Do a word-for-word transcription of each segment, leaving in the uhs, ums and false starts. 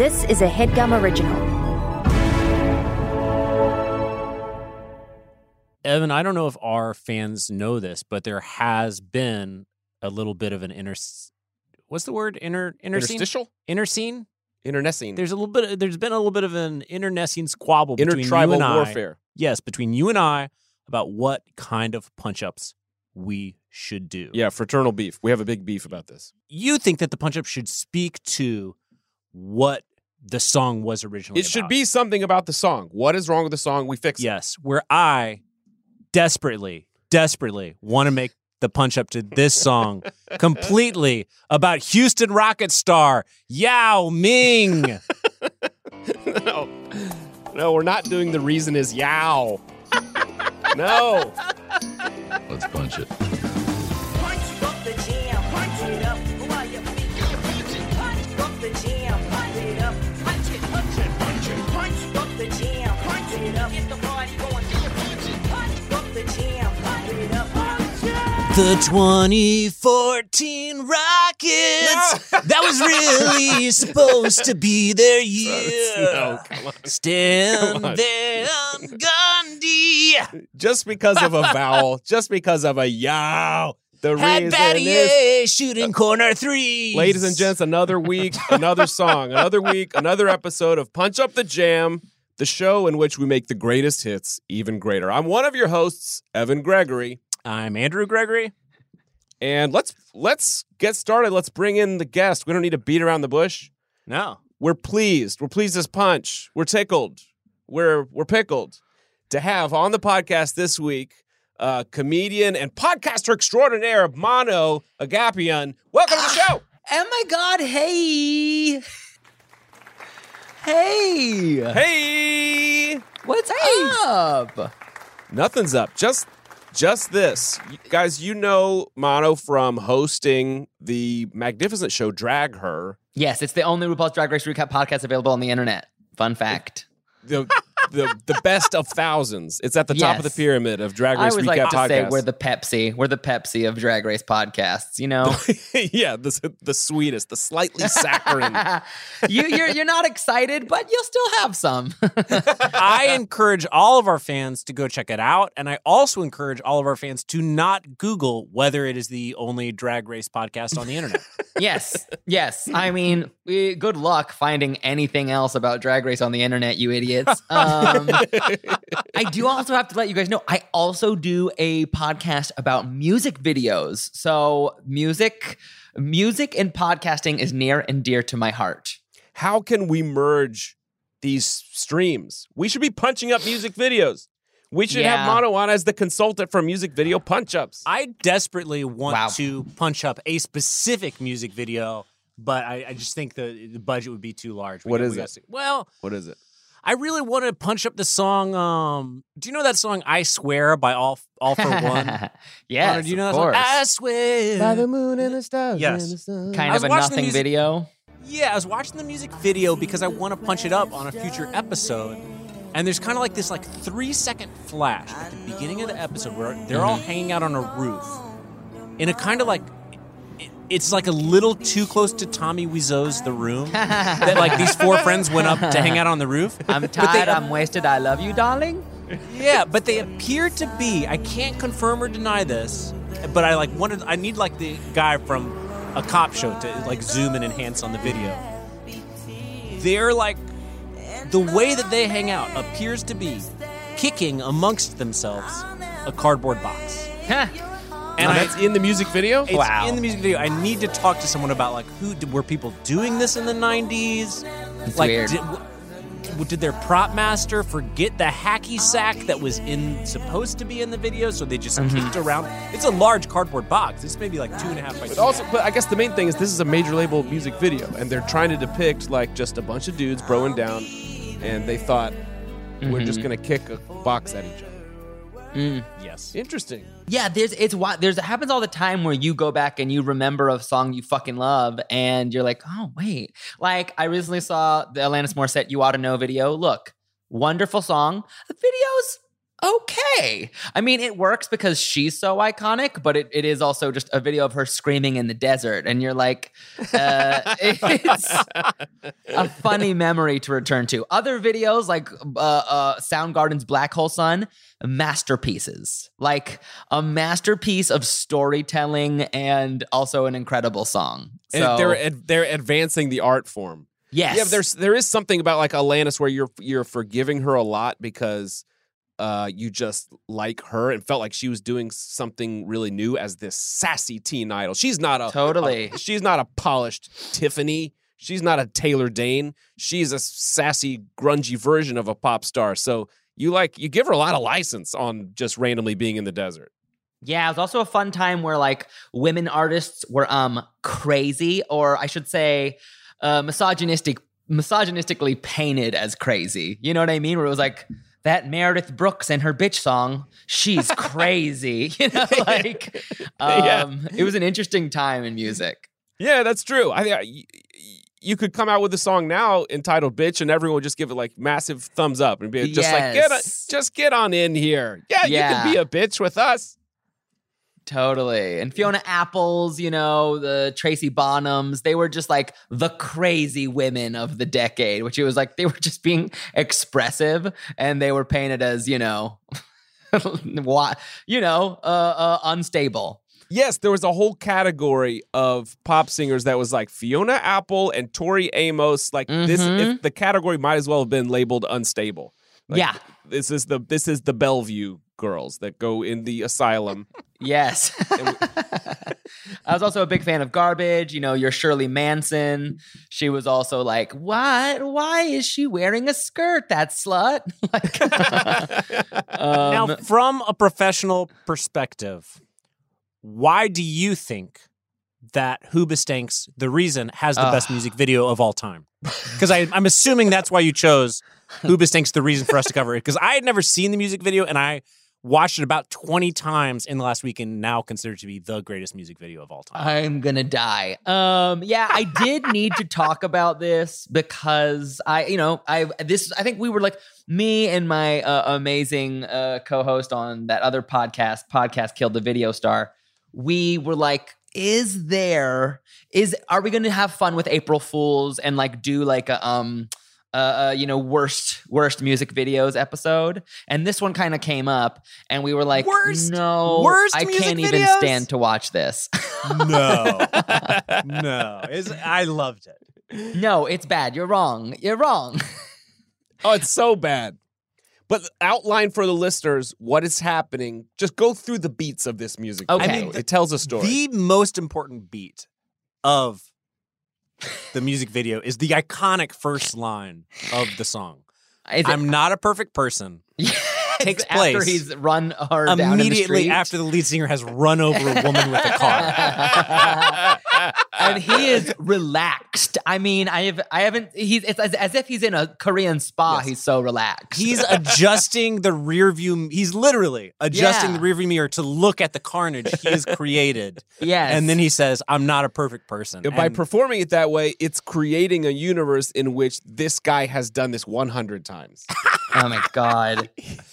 This is a HeadGum original. Evan, I don't know if our fans know this, but there has been a little bit of an inter... What's the word? Inter... Interstitial? Interscene? Internecine. There's a little bit. There's been a little bit of an internecine squabble between Intertribal you and I. warfare. Yes, between you and I about what kind of punch-ups we should do. Yeah, fraternal beef. We have a big beef about this. You think that the punch-up should speak to what the song was originally It should about. be something about the song. What is wrong with the song? We fix it. Yes, where I desperately, desperately want to make the punch-up to this song completely about Houston Rockets star Yao Ming. no. No, we're not doing The Reason Is Yow. No. Let's punch it. Punch up the jam, punch it up. While your feet punch up the jam, punch it up. Punch it, punch it, punch it. Punch up the jam, punch it up. Get the party going. Punch up the jam, punch it up. Punch it. The twenty fourteen Rockets. That was really supposed to be their year. No, come on. Stan Come on. Van Gundy. Just because of a vowel, just because of a yow. The Had reason Battier is, shooting corner threes. ladies and gents, another week, another song, another week, another episode of Punch Up the Jam, the show in which we make the greatest hits even greater. I'm one of your hosts, Evan Gregory. I'm Andrew Gregory. And let's let's get started. Let's bring in the guest. We don't need to beat around the bush. No. We're pleased. We're pleased as punch. We're tickled. We're we're pickled to have on the podcast this week uh, comedian and podcaster extraordinaire Mano Agapion. Welcome to the show. Oh my God! Hey, hey, Hey, what's up? nothing's up. Just just this, You- guys. You know Mano from hosting the magnificent show Drag Her. Yes, it's the only RuPaul's Drag Race recap podcast available on the internet. Fun fact. The, the the best of thousands. It's at the top of the Yes. pyramid of Drag I Race always recap like to podcasts. say we're the Pepsi. We're the Pepsi of Drag Race podcasts. You know, yeah, the the sweetest, the slightly saccharine. you you're you're not excited, but you'll still have some. I encourage all of our fans to go check it out. And I also encourage all of our fans to not Google whether it is the only Drag Race podcast on the internet. Yes, yes. I mean, we, good luck finding anything else about Drag Race on the internet, you idiots. Um, I do also have to let you guys know, I also do a podcast about music videos. So music, music and podcasting is near and dear to my heart. How can we merge these streams? We should be punching up music videos. We should Yeah. have Mano on as the consultant for music video punch-ups. I desperately want Wow. to punch up a specific music video, but I, I just think the, the budget would be too large. We What got- is we it? gotta see- Well, What is it? I really want to punch up the song. Um, do you know that song "I Swear" by All All for One? Yes, Honor, do you know of that song? course. I swear. moon and the stars. Yes. and the sun. Kind I of was a watching the nothing music- video. Yeah, I was watching the music video because I want to punch it up on a future episode. And there's kind of like this like three second flash at the beginning of the episode where they're all hanging out on a roof in a kind of like it- it's like a little too close to Tommy Wiseau's The Room that like these four friends went up to hang out on the roof. I'm But tired, they- I'm wasted, I love you, darling. Yeah, but they appear to be. I can't confirm or deny this, but I like wanted. I need like the guy from a cop show to like zoom and enhance on the video. They're like the way that they hang out appears to be kicking amongst themselves a cardboard box. Huh. And And I, that's in the music video? it's Wow. in the music video. I need to talk to someone about like who did, were people doing this in the nineties? It's like weird. Did, w- did their prop master forget the hacky sack that was in supposed to be in the video, so they just Mm-hmm. kicked around? It's a large cardboard box. It's maybe like two and a half by two. But also, but I guess the main thing is this is a major label music video, and they're trying to depict like just a bunch of dudes broing down, and they thought we're just Mm-hmm. gonna kick a box at each other. yes. Interesting. Yeah, there's it's why there's it happens all the time where you go back and you remember a song you fucking love and you're like, oh wait. Like I recently saw the Alanis Morissette "You Ought to Know" video. Look, wonderful song. The video's okay. I mean, it works because she's so iconic, but it, it is also just a video of her screaming in the desert. And you're like, uh, it's a funny memory to return to. Other videos like uh, uh, Soundgarden's Black Hole Sun, masterpieces. Like a masterpiece of storytelling and also an incredible song. So, And they're ad- they're advancing the art form. yes. Yeah, there's there is something about like Alanis where you're you're forgiving her a lot because uh, you just like her and felt like she was doing something really new as this sassy teen idol. She's not a Totally. a- she's not a polished Tiffany. She's not a Taylor Dane. She's a sassy, grungy version of a pop star. So you like you give her a lot of license on just randomly being in the desert. Yeah, it was also a fun time where like women artists were um crazy, or I should say uh misogynistic misogynistically painted as crazy. You know what I mean? Where it was like that Meredith Brooks and her bitch song, she's crazy. You know, like um Yeah. it was an interesting time in music. Yeah, that's true. I think y- y- you could come out with a song now entitled "Bitch" and everyone would just give it like massive thumbs up and be just like, "Get, Yes. a, just get on in here." Yeah, you Yeah. can be a bitch with us. Totally. And Fiona Apples, you know, the Tracy Bonhams, they were just like the crazy women of the decade, which it was like they were just being expressive and they were painted as, you know, what, you know, uh, uh, unstable. Yes, there was a whole category of pop singers that was like Fiona Apple and Tori Amos. Like this, Mhm. if the category might as well have been labeled unstable. Like, Yeah. this is the this is the Bellevue girls that go in the asylum. Yes. I was also a big fan of Garbage. You know, your Shirley Manson. She was also like, what? Why is she wearing a skirt, that slut? like, um, Now, from a professional perspective, why do you think that Hoobastank's The Reason has the best Ugh. music video of all time? Because I'm assuming that's why you chose Hoobastank's The Reason for us to cover it. Because I had never seen the music video, and I watched it about twenty times in the last week, and now considered to be the greatest music video of all time. I'm gonna die. Um, yeah, I did need to talk about this because I, you know, I this I think we were like me and my uh, amazing uh, co-host on that other podcast, podcast Killed the Video Star. We were like, is there is are we gonna have fun with April Fools and like do like a um uh, uh you know worst worst music videos episode? And this one kind of came up, and we were like, Worst- no, worst I music can't even videos? stand to watch this. No, no, it's, I loved it. No, it's bad. You're wrong. You're wrong. Oh, it's so bad. But outline for the listeners what is happening. Just go through the beats of this music. Okay. video. I mean, it tells a story. The most important beat of the music video is the iconic first line of the song. Is it- I'm not a perfect person. takes after place he's run her down in the Immediately street. after the lead singer has run over a woman with a car. And he is relaxed. I mean, I have, I haven't. He's it's as, as if he's in a Korean spa. Yes. He's so relaxed. He's adjusting the rear view. He's literally adjusting Yeah. the rear view mirror to look at the carnage he has created. yes, And then he says, I'm not a perfect person. By And performing it that way, it's creating a universe in which this guy has done this one hundred times. Oh my god.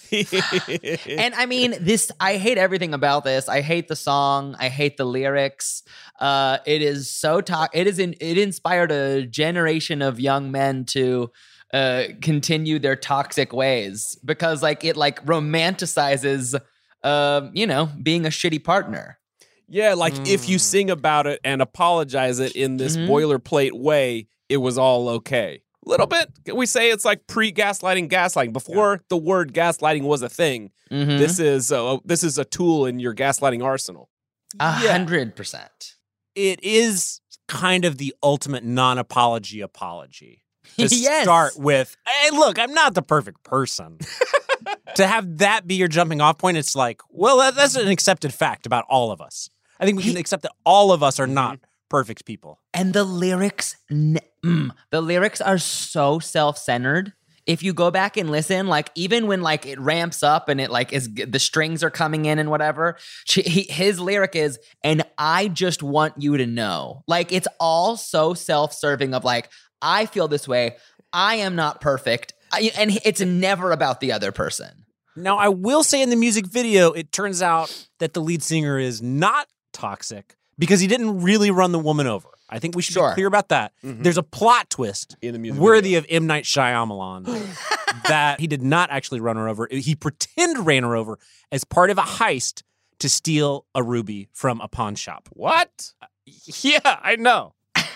And I mean, this, I hate everything about this. I hate the song. I hate the lyrics. Uh, it is so to- it is in, it inspired a generation of young men to uh, continue their toxic ways because like it like romanticizes, um, you know, being a shitty partner. Yeah, like if you sing about it and apologize it in this Mhm. boilerplate way, it was all okay. A little bit. We say it's like pre-gaslighting, gaslighting. Before the word gaslighting was a thing, Mhm. this is a, this is a tool in your gaslighting arsenal. A Yeah. hundred percent. it is kind of the ultimate non-apology apology. To Yes. start with, hey, look, I'm not the perfect person. To have that be your jumping off point, it's like, well, that, that's an accepted fact about all of us. I think we can accept that all of us are not perfect people. And the lyrics, n- mm, the lyrics are so self-centered. If you go back and listen, like even when like it ramps up and it like is the strings are coming in and whatever, she, he, his lyric is, "And I just want you to know." Like it's all so self-serving of like, I feel this way. I am not perfect, I, and it's never about the other person. Now, I will say in the music video, it turns out that the lead singer is not toxic because he didn't really run the woman over. I think we should Sure. be clear about that. Mhm. There's a plot twist In the music worthy video. of M. Night Shyamalan that he did not actually run her over. He pretended ran her over as part of a heist to steal a ruby from a pawn shop. What? Yeah, I know.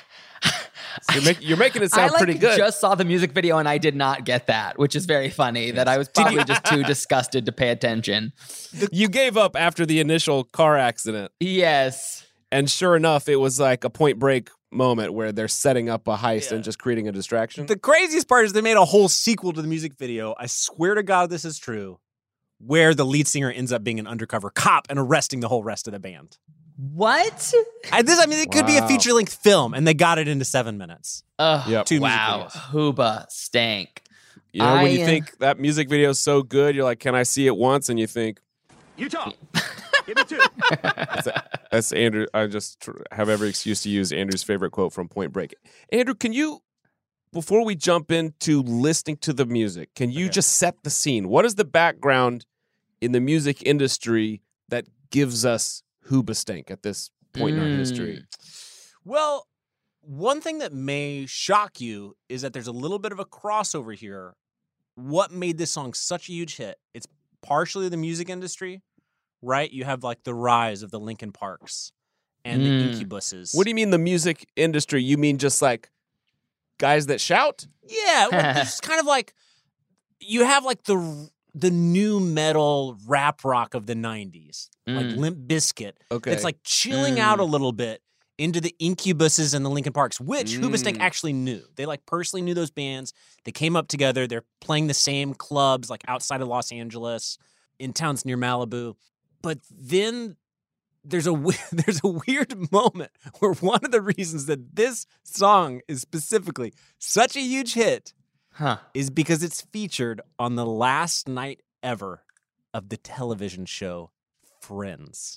You're, make, you're making it I sound like pretty good. just saw the music video and I did not get that, which is very funny. That I was probably just too disgusted to pay attention. You gave up after the initial car accident. Yes. And sure enough, it was like a Point Break moment where they're setting up a heist Yeah. and just creating a distraction. The craziest part is they made a whole sequel to the music video. I swear to God this is true. Where the lead singer ends up being an undercover cop and arresting the whole rest of the band. What? I, this, I mean, it could be a Wow. feature-length film, and they got it into seven minutes. Ugh, Yep. Two music wow. videos. Hooba stank. You know, when I, you uh, think that music video is so good, you're like, can I see it once? And you think, Utah, give me two. that's, that's Andrew. I just tr- have every excuse to use Andrew's favorite quote from Point Break. Andrew, can you, before we jump into listening to the music, can you Okay. just set the scene? What is the background in the music industry that gives us Hoobastank at this point in our Mm. history? Well, one thing that may shock you is that there's a little bit of a crossover here. What made this song such a huge hit? It's partially the music industry, right? You have like the rise of the Linkin Parks and the Mm. Incubuses. What do you mean the music industry? You mean just like guys that shout? Yeah, well, it's kind of like you have like the the new metal rap rock of the nineties, like Mm. Limp Bizkit. Okay. It's like chilling Mm. out a little bit into the Incubuses and the Linkin Parks, which Hoobastank Mm. actually knew. They like personally knew those bands. They came up together. They're playing the same clubs like outside of Los Angeles, in towns near Malibu. But then there's a we- there's a weird moment where one of the reasons that this song is specifically such a huge hit Huh. is because it's featured on the last night ever of the television show Friends.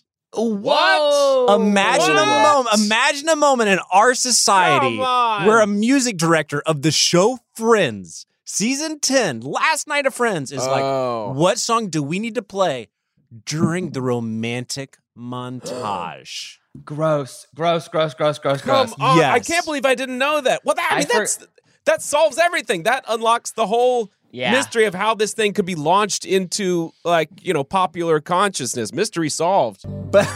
Whoa. Imagine a What? moment. Imagine a moment in our society Come on. where a music director of the show Friends, season ten, last night of Friends, is Oh. like, what song do we need to play during the romantic montage? Gross. Gross, gross, gross, gross, Come gross. on. I Yes. can't believe I didn't know that. Well, that, I I mean, for- that's that solves everything. That unlocks the whole Yeah. mystery of how this thing could be launched into, like, you know, popular consciousness. Mystery solved. But,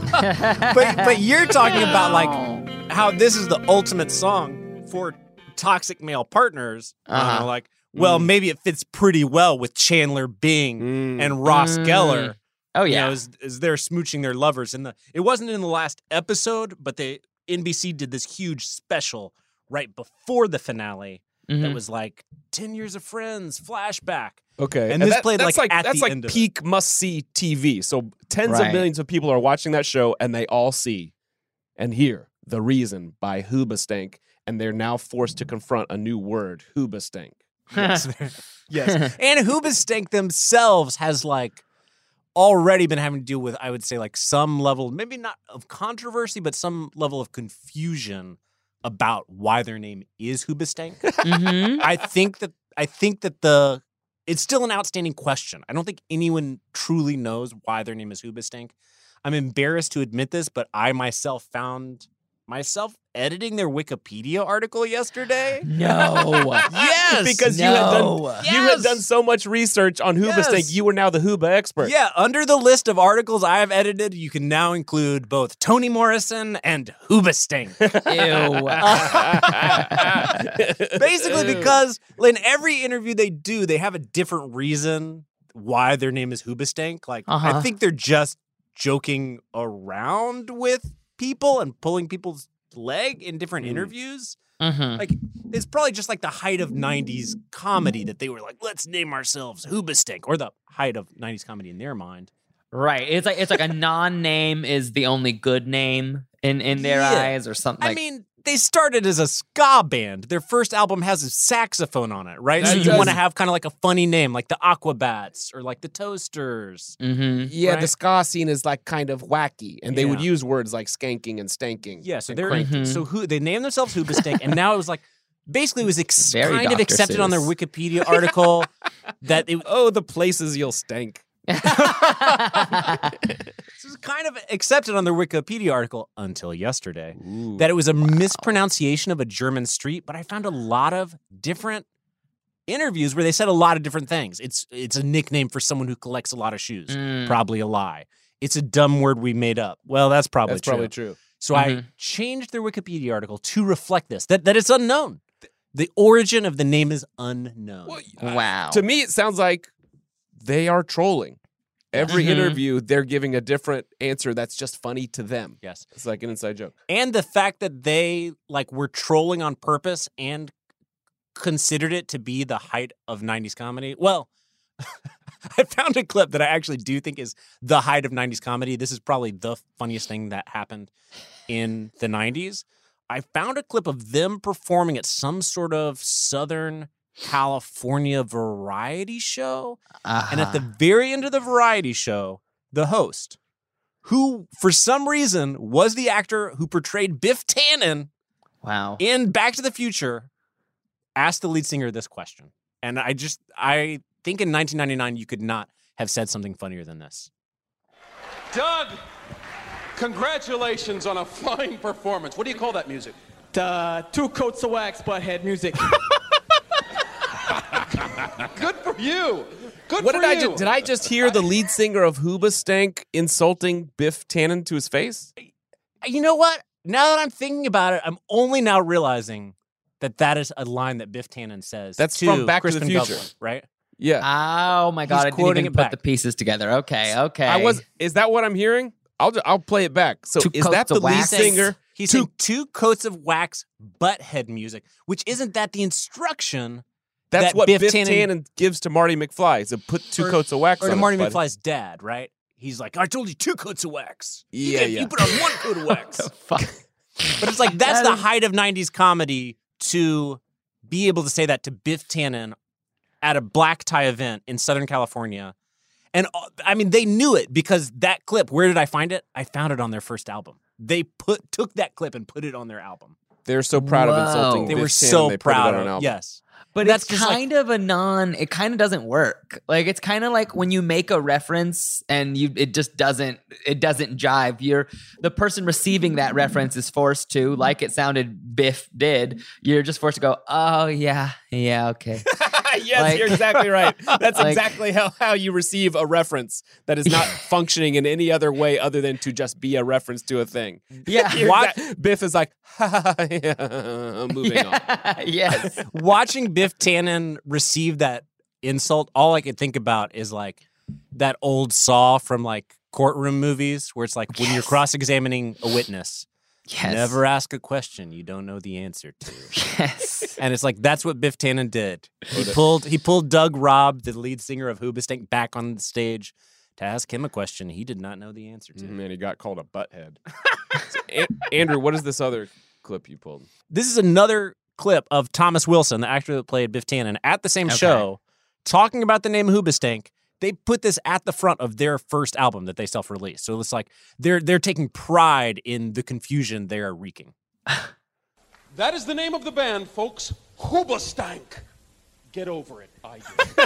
but but you're talking about like how this is the ultimate song for toxic male partners. Uh-huh. Uh, like, well, Mm. maybe it fits pretty well with Chandler Bing Mm. and Ross Mm. Geller. Oh, You yeah. know, as, as they're smooching their lovers. And the it wasn't in the last episode, but they N B C did this huge special right before the finale that Mhm. was like ten years of Friends flashback. Okay, And this that- played, that's like, at that's the like end of it. peak must see T V. So tens Right. of millions of people are watching that show, and they all see and hear The Reason by Hoobastank, and they're now forced to confront a new word, Hoobastank. Yes. yes. And Hoobastank themselves has like already been having to deal with, I would say, like some level, maybe not of controversy, but some level of confusion about why their name is Hoobastank. Mhm. I think that I think that the it's still an outstanding question. I don't think anyone truly knows why their name is Hoobastank. I'm embarrassed to admit this, but I myself found myself editing their Wikipedia article yesterday. No. Yes, because you had done No. you had Yes. done so much research on Hoobastank, Yes. you were now the Hooba expert. Yeah, under the list of articles I have edited, you can now include both Toni Morrison and Hoobastank. Ew. Basically, because in every interview they do, they have a different reason why their name is Hoobastank. Like, I Uh-huh. think they're just joking around with people and pulling people's leg in different Mm. interviews. Mhm. Like, it's probably just like the height of nineties comedy that they were like, let's name ourselves Hoobastank, or the height of nineties comedy in their mind. Right. It's like it's like a non-name is the only good name in in their Yeah. eyes or something. I Like, mean, they started as a ska band. Their first album has a saxophone on it, right? That so you does- want to have kind of like a funny name, like the Aquabats or like the Toasters. mhm. Yeah, Right? the ska scene is like kind of wacky, and they would Yeah. use words like skanking and stanking. Yeah, so and they're cranky. Mhm. so who they named themselves Hoobastank, and now it was like basically it was ex- Very kind of Doctor accepted on their Seuss. Wikipedia article. that it, Oh, the places you'll stank. this is kind of accepted on their Wikipedia article until yesterday. Ooh. That it was a mispronunciation of a German street, but I found a lot of different interviews where they said a lot of different things. It's it's a nickname for someone who collects a lot of shoes. Mm. Probably a lie. It's a dumb word we made up. Well, that's probably That's true. probably true. So I Mhm. changed their Wikipedia article to reflect this, that, that it's unknown. The origin of the name is unknown. Well, Wow. To me, it sounds like they are trolling. Every Mhm. interview, they're giving a different answer that's just funny to them. Yes. It's like an inside joke. And the fact that they like were trolling on purpose and considered it to be the height of nineties comedy. Well, I found a clip that I actually do think is the height of nineties comedy. This is probably the funniest thing that happened in the nineties. I found a clip of them performing at some sort of Southern California variety show. Uh-huh. And at the very end of the variety show, the host, who for some reason was the actor who portrayed Biff Tannen Wow. in Back to the Future, asked the lead singer this question. And I just, I think in nineteen ninety-nine, you could not have said something funnier than this. Doug, congratulations on a fine performance. What do you call that music? Uh, two coats of wax, butthead music. Good for you. Good What for did I you. just, did I just hear the lead singer of Hoobastank insulting Biff Tannen to his face? You know what? Now that I'm thinking about it, I'm only now realizing that that is a line that Biff Tannen says. That's to from Back to the Crispin Future. Governor, right? Yeah. Oh my god! He's I didn't quoting even it put back. the pieces together. Okay, okay. I was. Is that what I'm hearing? I'll ju- I'll play it back. So Two is coats that the of lead wax? singer? He's Two- saying two coats of wax, butthead music, which isn't that the instruction That's that what Biff Biff, Tannen- Tannen, gives to Marty McFly. So put two Or- coats of wax or on to it, Marty bud. McFly's dad, right? He's like, I told you two coats of wax. You Yeah, get- yeah. You put on one coat of wax. Fuck. But it's like, that's That the is- height of nineties comedy to be able to say that to Biff Tannen at a black tie event in Southern California. And uh, I mean, they knew it because that clip, where did I find it? I found it on their first album. They put took that clip and put it on their album. They're so proud of Whoa. insulting. They Biff were Tannen, so they put it proud on of an it. album. Yes. But That's it's just like- kind of a non. It kind of doesn't work. Like it's kind of like when you make a reference and you, it just doesn't. It doesn't jive. You're the person receiving that reference is forced to, like it sounded Biff did. You're just forced to go, oh yeah, yeah, okay. yes, Like- you're exactly right. That's Like- exactly how, how you receive a reference that is not functioning in any other way other than to just be a reference to a thing. Yeah. You're What? exact- Biff is like, ha, ha, ha, yeah, moving on. yes. Watching Biff Tannen receive that insult, all I could think about is like that old Saw from like courtroom movies where it's like when you're Yes. cross-examining a witness, Yes. never ask a question you don't know the answer to. Yes. And it's like that's what Biff Tannen did. He pulled he pulled Doug Robb, the lead singer of Hoobastank, back on the stage to ask him a question he did not know the answer to. Man, he got called a butthead. So, An- Andrew, what is this other clip you pulled? This is another clip of Thomas Wilson, the actor that played Biff Tannen, at the same Okay. show, talking about the name Hoobastank. They put this at the front of their first album that they self-released. So it's like they're they're taking pride in the confusion they are wreaking. That is the name of the band, folks. Hoobastank. Get over it. I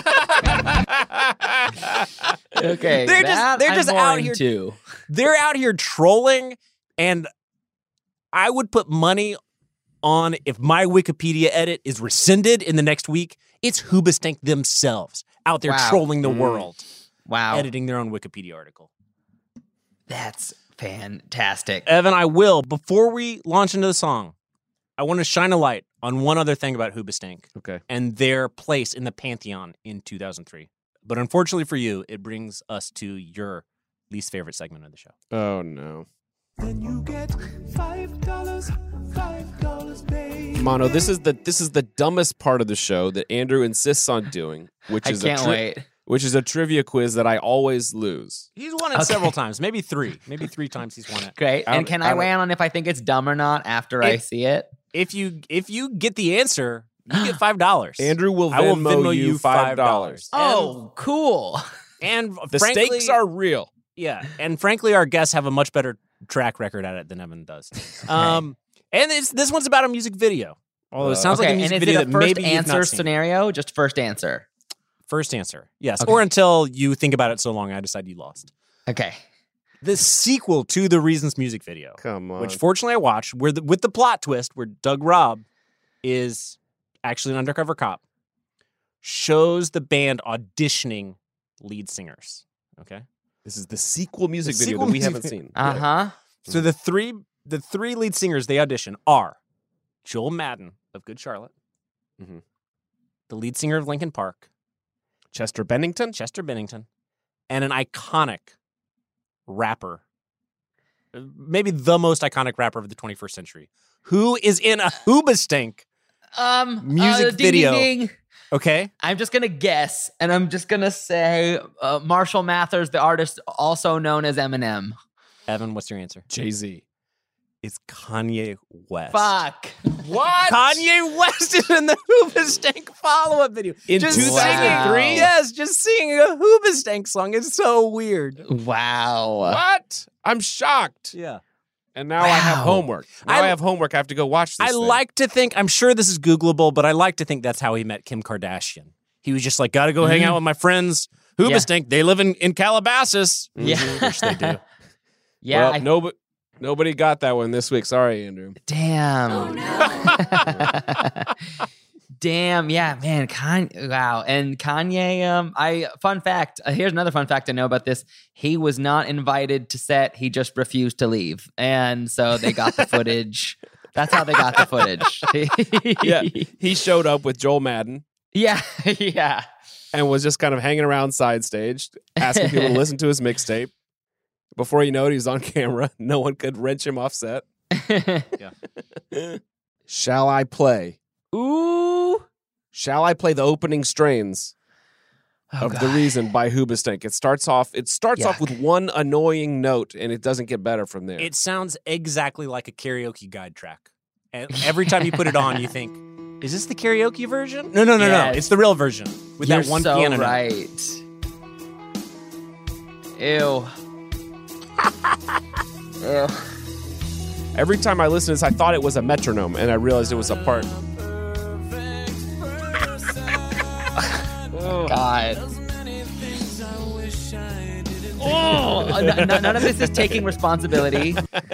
do. Okay. They're just- that they're I'm just more out here- into. They're out here trolling, and I would put money on if my Wikipedia edit is rescinded in the next week, it's Hoobastank themselves out there Wow. trolling the Mm. world, Wow. editing their own Wikipedia article. That's fantastic. Evan, I will. Before we launch into the song, I want to shine a light on one other thing about Hoobastank Okay. and their place in the pantheon in two thousand three. But unfortunately for you, it brings us to your least favorite segment of the show. Oh, no. Then you get five dollars, five dollars, baby. Mono, this is the this is the dumbest part of the show that Andrew insists on doing, which I is can't a tri- wait. which is a trivia quiz that I always lose. He's won it Okay. several times, maybe three. Maybe three times he's won it. Great. Out- and can I out- weigh in on if I think it's dumb or not after I If- see it? If you if you get the answer, you get five dollars. Andrew will I will Venmo, Venmo you you five dollars. Oh, cool. and The frankly, stakes are real. yeah, and frankly, our guests have a much better track record at it than Evan does. Um, and it's, this one's about a music video. Although it sounds okay, like a and music is video it a that first maybe you've answer not seen. scenario? Just first answer. First answer, yes. Okay. Or until you think about it so long, I decide you lost. Okay. The sequel to the Reasons music video, Come on. which fortunately I watched, where the, with the plot twist where Doug Robb is actually an undercover cop, shows the band auditioning lead singers. Okay, This is the sequel music The video sequel that we music haven't video. seen. Uh huh. so the three the three lead singers they audition are Joel Madden of Good Charlotte, Mhm. the lead singer of Linkin Park, Chester Bennington? Chester Bennington, and an iconic rapper, maybe the most iconic rapper of the twenty-first century, who is in a Hoobastank Um, Music uh, ding, video. ding, ding. Okay, I'm just gonna guess, and I'm just gonna say uh, Marshall Mathers, the artist also known as Eminem. Evan, what's your answer? Jay-Z. It's Kanye West. Fuck. What? Kanye West is in the Hoobastank follow-up video. In just two thousand three? Singing, yes, just singing a Hoobastank song. It's so weird. Wow. What? I'm shocked. Yeah. And now I have Wow. homework. Now I, I- have homework. I have to go watch this I thing. like to think, I'm sure this is Googleable, but I like to think that's how he met Kim Kardashian. He was just like, gotta go hang out with my friends. Hoobastank, they live in, in Calabasas. Yeah. Which they do. Yeah. well, I- nobody, nobody got that one this week. Sorry, Andrew. Damn. Damn. Yeah, man. Kanye. Wow. And Kanye. Um. I. Fun fact. Uh, here's another fun fact to know about this. He was not invited to set. He just refused to leave, and so they got the footage. That's how they got the footage. Yeah, he showed up with Joel Madden Yeah. Yeah. and was just kind of hanging around side stage, asking people to listen to his mixtape. Before you know it, he's on camera. No one could wrench him off set. Shall I play? Ooh. Shall I play the opening strains Oh, of God. The Reason by Hoobastank? It starts off. It starts off Yuck. with one annoying note, and it doesn't get better from there. It sounds exactly like a karaoke guide track. And every time you put it on, you think, is this the karaoke version? No, no, no, no. Yes. It's the real version with You're that one so piano note. right. Ew. Ew. Every time I listen to this, I thought it was a metronome, and I realized it was a part. God. Oh, n- n- none of this is taking responsibility.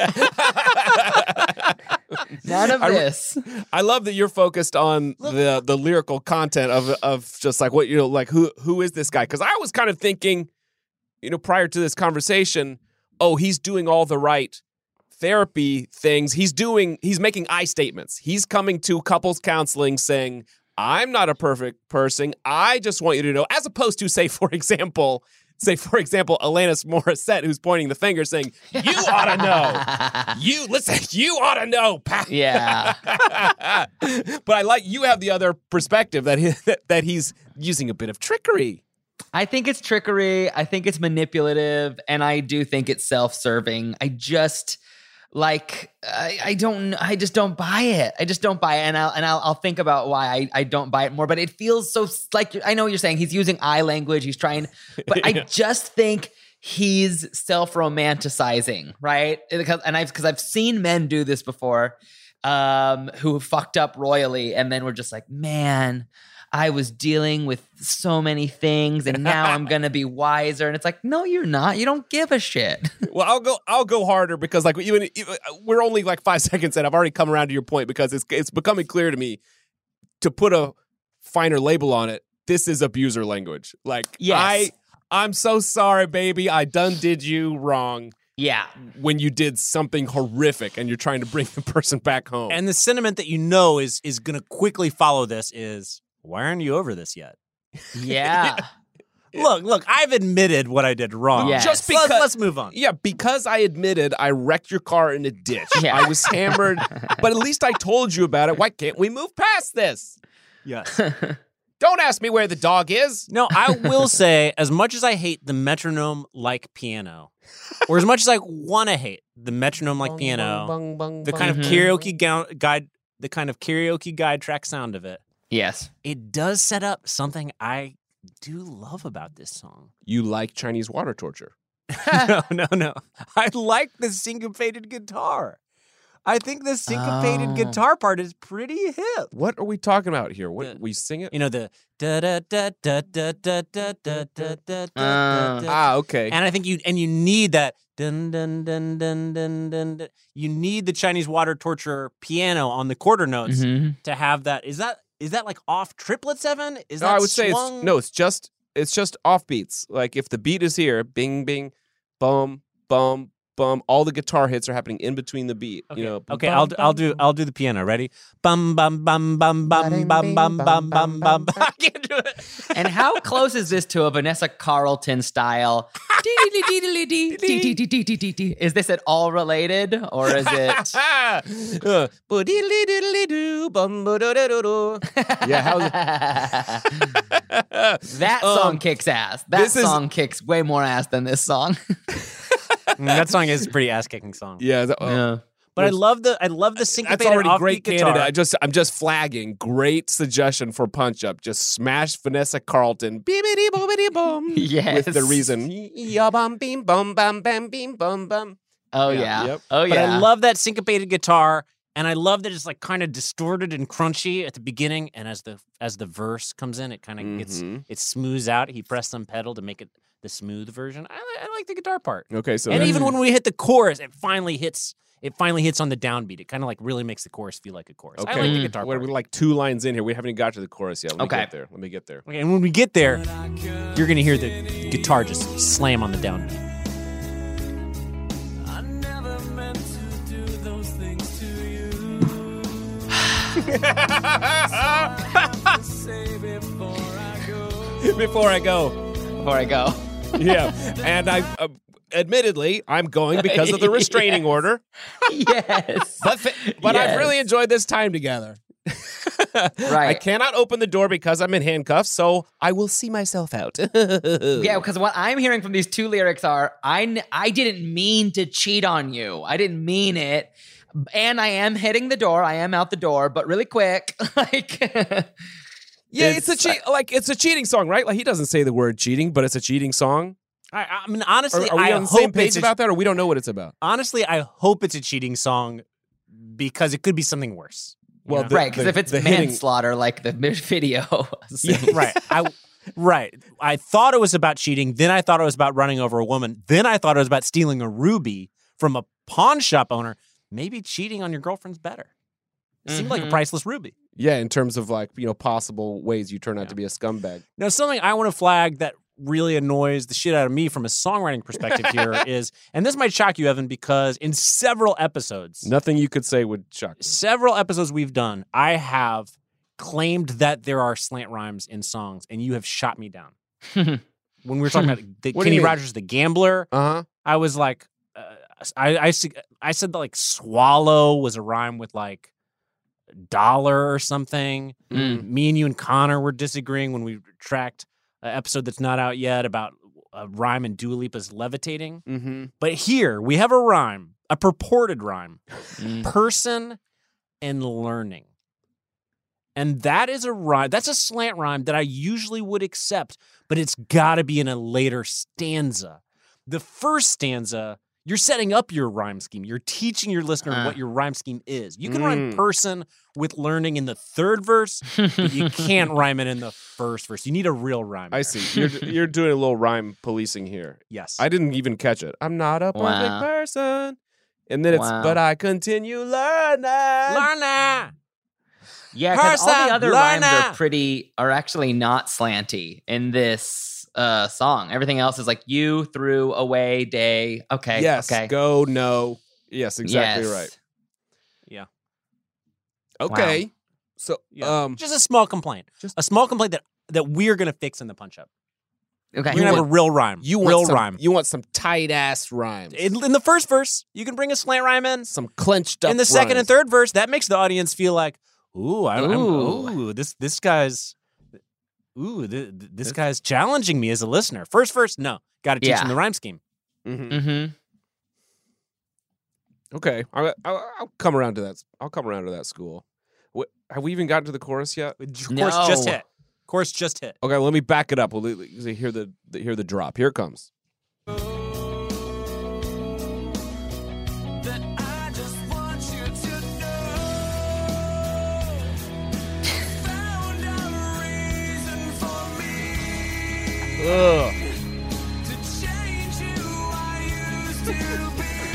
None of I re- this. I love that you're focused on the the lyrical content of of just like what you know, like who who is this guy? Because I was kind of thinking, you know, prior to this conversation, oh, he's doing all the right therapy things. He's doing, he's making I statements. He's coming to couples counseling saying, I'm not a perfect person. I just want you to know, as opposed to, say, for example, say, for example, Alanis Morissette, who's pointing the finger saying, you ought to know. You, listen, you ought to know, pal. Yeah. But I like, you have the other perspective that, he, that he's using a bit of trickery. I think it's trickery. I think it's manipulative. And I do think it's self-serving. I just... Like I, I don't I just don't buy it. I just don't buy it, and I'll and I'll, I'll think about why I, I don't buy it more. But it feels so like I know what you're saying. He's using I language. He's trying, but I just think he's self romanticizing, right? Because and I've because I've seen men do this before, um, who fucked up royally, and then we're just like, man, I was dealing with so many things, and now I'm gonna be wiser. And it's like, no, you're not. You don't give a shit. Well, I'll go. I'll go harder because, like, even we're only like five seconds in. I've already come around to your point because it's it's becoming clear to me to put a finer label on it. This is abuser language. Like, Yes. I, I'm so sorry, baby. I done did you wrong Yeah. when you did something horrific, and you're trying to bring the person back home. And the sentiment that you know is is going to quickly follow this is, why aren't you over this yet? Yeah. Look, look, I've admitted what I did wrong. Yes. Just Let's- because, let's move on. Yeah, because I admitted I wrecked your car in a ditch. Yeah. I was hammered, but at least I told you about it. Why can't we move past this? Yes. Don't ask me where the dog is. No, I will say, as much as I hate the metronome like piano, or as much as I want to hate the metronome like piano, Bung, bung, the bung, kind of Mhm. karaoke gou- guide, the kind of karaoke guide track sound of it, Yes. it does set up something I do love about this song. You like Chinese water torture. no, no, no. I like the syncopated guitar. I think the syncopated Oh. guitar part is pretty hip. What are we talking about here? What The- we sing it? You know the da da da da da da da da da da da. Uh, Ah, okay. And I think you and you need that dun dun dun dun dun dun. dun. You need the Chinese water torture piano on the quarter notes Mhm. to have that. Is that is that like off triplet seven? Is No, that I would say swung? it's no. It's just it's just off beats. Like if the beat is here, bing, bing, bum, bum, bum. All the guitar hits are happening in between the beat. Okay. You know. Okay, bum, I'll do, bum, I'll do bum. I'll do the piano. Ready? Bum bum bum bum bum bum bum bum bum bum. I can't do it. And how close is this to a Vanessa Carlton style? Is this at all related, or is it? Uh, bo-diddly-diddly-doo, bum-ba-da-da-da-doo. Yeah, how's That song Um, kicks ass. That this is- song kicks way more ass than this song. Mm, that song is a pretty ass kicking song. Yeah, that- oh, But I love the I love the that's syncopated already offbeat great guitar. candidate. I just I'm just flagging. Great suggestion for punch up. Just smash Vanessa Carlton. Beebity boobity bum. Yes. With the reason. Ya bum beam bum bum bam beam bum bum. Oh Yeah, yeah. yep. Oh But yeah. I love that syncopated guitar, and I love that it's like kind of distorted and crunchy at the beginning, and as the as the verse comes in, it kind of gets Mhm. it smooths out. He pressed some pedal to make it the smooth version. I, li- I like the guitar part, Okay, so and that's- even when we hit the chorus, it finally hits. It finally hits on the downbeat. It kind of like really makes the chorus feel like a chorus. okay, I like the Mm. guitar We're, part. we're like two lines in here. We haven't even got to the chorus yet. Let me Okay. get there. Let me get there. Okay, and when we get there, you're gonna hear the guitar just slam on the downbeat. I never meant to do those things to you. Say before I go. Before I go. Before I go. Yeah. And I uh, admittedly, I'm going because of the restraining Yes. order. Yes. But th- but I've Yes. really enjoyed this time together. I Right. cannot open the door because I'm in handcuffs, so I will see myself out. Yeah, because what I'm hearing from these two lyrics are, I, n- I didn't mean to cheat on you. I didn't mean it. And I am hitting the door. I am out the door, but really quick. Like, Yeah, it's, It's- a cheat. Like it's a cheating song, right? Like he doesn't say the word cheating, but it's a cheating song. I, I mean, Are, honestly, are we I on the same hope page it's a, about that, or we don't know what it's about? honestly, I hope it's a cheating song because it could be something worse. you Well, know? the- right, because if it's the hitting- manslaughter, like the video. Yeah, right. I right. I thought it was about cheating. Then I thought it was about running over a woman. Then I thought it was about stealing a ruby from a pawn shop owner. Maybe cheating on your girlfriend's better. It seemed like a Mhm. priceless ruby. Yeah, in terms of like you know possible ways you turn out to be a scumbag. Now, something I want to flag that really annoys the shit out of me from a songwriting perspective here is, and this might shock you, Evan, because in several episodes, Nothing you could say would shock me. several episodes we've done, I have claimed that there are slant rhymes in songs, and you have shot me down. When we were talking about the What do Kenny you mean? Rogers, the gambler, Uh huh. I was like, uh, I, I, s- I said that like swallow was a rhyme with like dollar or something. Mm. Me and you and Connor were disagreeing when we tracked an episode that's not out yet about a rhyme in Dua Lipa's levitating. Mm-hmm. But here we have a rhyme, a purported rhyme, Mm. person and learning. And that is a rhyme. That's a slant rhyme that I usually would accept, but it's got to be in a later stanza. The first stanza, you're setting up your rhyme scheme. You're teaching your listener Uh. what your rhyme scheme is. You can rhyme Mm. person with learning in the third verse, but you can't rhyme it in the first verse. You need a real rhyme. I there. see. You're you're doing a little rhyme policing here. Yes. I didn't even catch it. I'm not a perfect Wow. person. And then it's, Wow. but I continue learning. Learner. Yeah, because all the Person, other rhymes learner. are pretty, are actually not slanty in this uh, song. Everything else is like you, through, away, day. Okay. Yes, Okay. go, no. Yes, exactly Yes. right. Yeah. Okay. So, Yeah. um, Just a small complaint. Just- a small complaint that, that we're going to fix in the punch up. Okay. We're going to have a real rhyme. you want real some, rhyme. You want some tight ass rhymes. In, in the first verse, you can bring a slant rhyme in. some clenched up In the second and rhymes. third verse, that makes the audience feel like, ooh, I, I'm, Ooh. ooh, this this guy's, ooh, th- th- this guy's challenging me as a listener. First verse, no, got to teach Yeah. him the rhyme scheme. Mhm. Mm-hmm. Okay, I'll, I'll, I'll come around to that. I'll come around to that school. What, have we even gotten to the chorus yet? Of course, just No. hit. Course just hit. Okay, let me back it up. We'll le- le- hear the, the hear the drop. Here it comes. That I just want you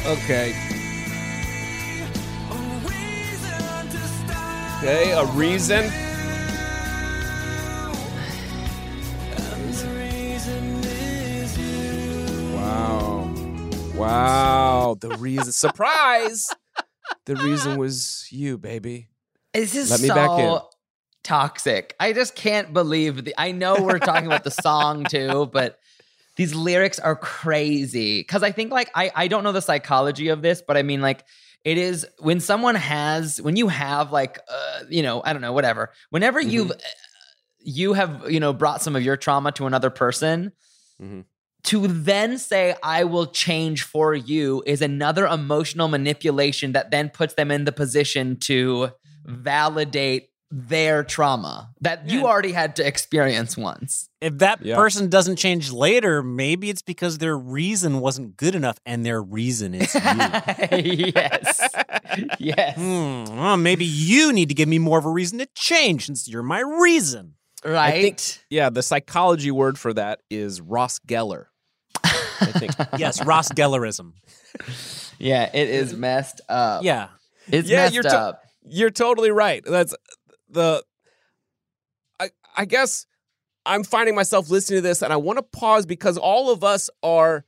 Okay. Okay, a reason. Wow. Wow. The reason. Surprise! The reason was you, baby. This is Let me so back in. toxic. I just can't believe the. I know we're talking about the song too, but these lyrics are crazy. Because I think like I I don't know the psychology of this, but I mean like it is when someone has when you have like uh, you know I don't know whatever. Whenever Mm-hmm. you've you have you know brought some of your trauma to another person. Mm-hmm. To then say, I will change for you is another emotional manipulation that then puts them in the position to validate their trauma that you Yeah. already had to experience once. If that Yeah. person doesn't change later, maybe it's because their reason wasn't good enough, and their reason is you. yes. Yes. Hmm, well, maybe you need to give me more of a reason to change since you're my reason. Right? I think, yeah, the psychology word for that is Ross Geller. I think. Yes, Ross Gellerism. yeah, it is messed up. Yeah. It's Yeah, messed you're to- up. You're totally right. That's the. I I guess I'm finding myself listening to this, and I want to pause because all of us are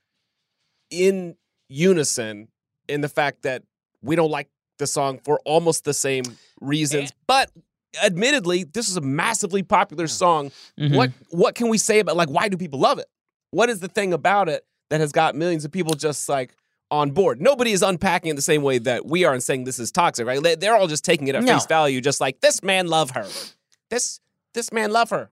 in unison in the fact that we don't like the song for almost the same reasons. But admittedly, this is a massively popular song. Mhm. What what can we say about like why do people love it? What is the thing about it that has got millions of people just like on board? Nobody is unpacking it the same way that we are and saying this is toxic, right? They- They're all just taking it at No. face value, just like this man love her. This this man love her.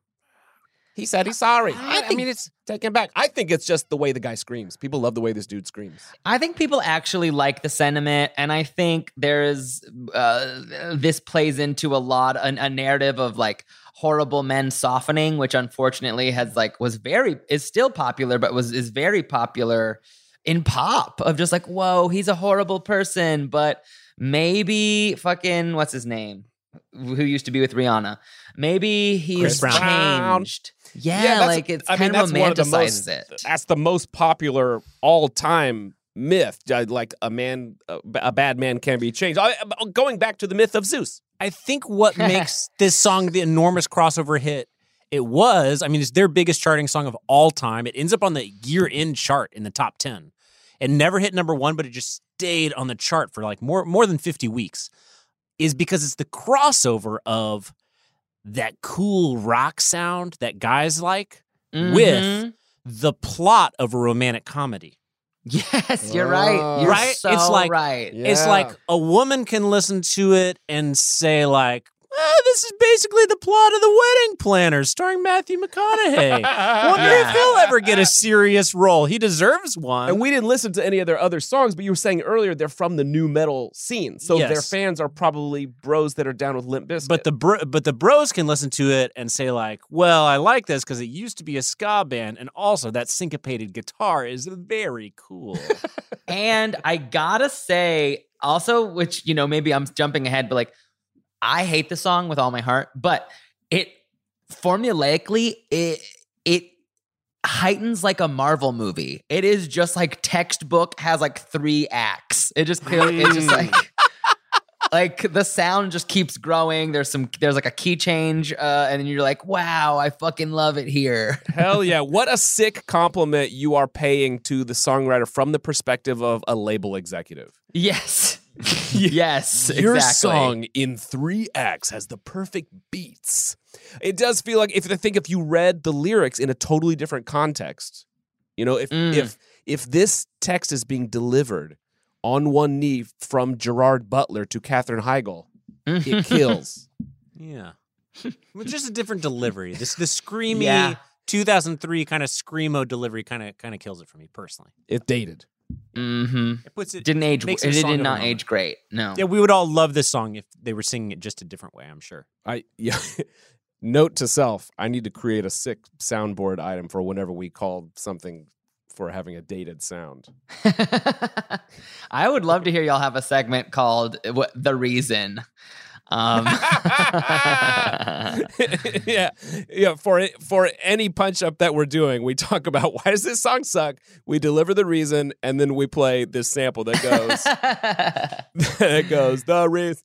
He said he's sorry. I, I mean, it's taken back. I think it's just the way the guy screams. People love the way this dude screams. I think people actually like the sentiment, and I think there is uh, this plays into a lot a, a narrative of like horrible men softening, which unfortunately has like was very is still popular, but was is very popular in pop of just like whoa, he's a horrible person, but maybe fucking what's his name, who used to be with Rihanna, maybe he's Chris Brown. changed. Yeah, that's- like it's I mean, kind of that's one of the romanticizes most, it. That's the most popular all-time myth. uh, Like a man, a, a bad man can be changed. I- I- Going back to the myth of Zeus. I think what makes this song the enormous crossover hit it was, I mean, it's their biggest charting song of all time. It ends up on the year-end chart in the top ten. It never hit number one, but it just stayed on the chart for like more more than fifty weeks. Is because it's the crossover of that cool rock sound that guys like with Mhm. the plot of a romantic comedy. Yes, you're right. You're Right? so It's like- right. It's Yeah. like a woman can listen to it and say like, "Ah, this is basically the plot of The Wedding Planner starring Matthew McConaughey. Wonder if Yeah. he'll ever get a serious role. He deserves one." And we didn't listen to any of their other songs, but you were saying earlier they're from the new metal scene. So Yes. their fans are probably bros that are down with Limp Bizkit. But the bro- but the bros can listen to it and say like, "Well, I like this because it used to be a ska band, and also that syncopated guitar is very cool." And I gotta say, also, which, you know, maybe I'm jumping ahead, but like, I hate the song with all my heart, but it formulaically, it, it heightens like a Marvel movie. It is just like textbook has like three acts. It just clearly, it's just like, like the sound just keeps growing. There's some, there's like a key change, uh, and then you're like, wow, I fucking love it here. Hell yeah. What a sick compliment you are paying to the songwriter from the perspective of a label executive. Yes. Yes. Your exactly. song in three acts has the perfect beats. It does feel like if I think if you read the lyrics in a totally different context, you know, if Mm. if if this text is being delivered on one knee from Gerard Butler to Katherine Heigl, it kills. Yeah. With just a different delivery. This the screamy Yeah. two thousand three kind of screamo delivery kind of kind of kills it for me personally. It's dated. Mm-hmm. It puts it Didn't age. makes It a song did of not an own. age great. No. Yeah, we would all love this song if they were singing it just a different way, I'm sure. I yeah. Note to self: I need to create a sick soundboard item for whenever we call something for having a dated sound. I would love to hear y'all have a segment called uh, what, "The Reason." Um, yeah, yeah. For it, for any punch up that we're doing, we talk about why does this song suck. We deliver the reason, and then we play this sample that goes, that goes the reason.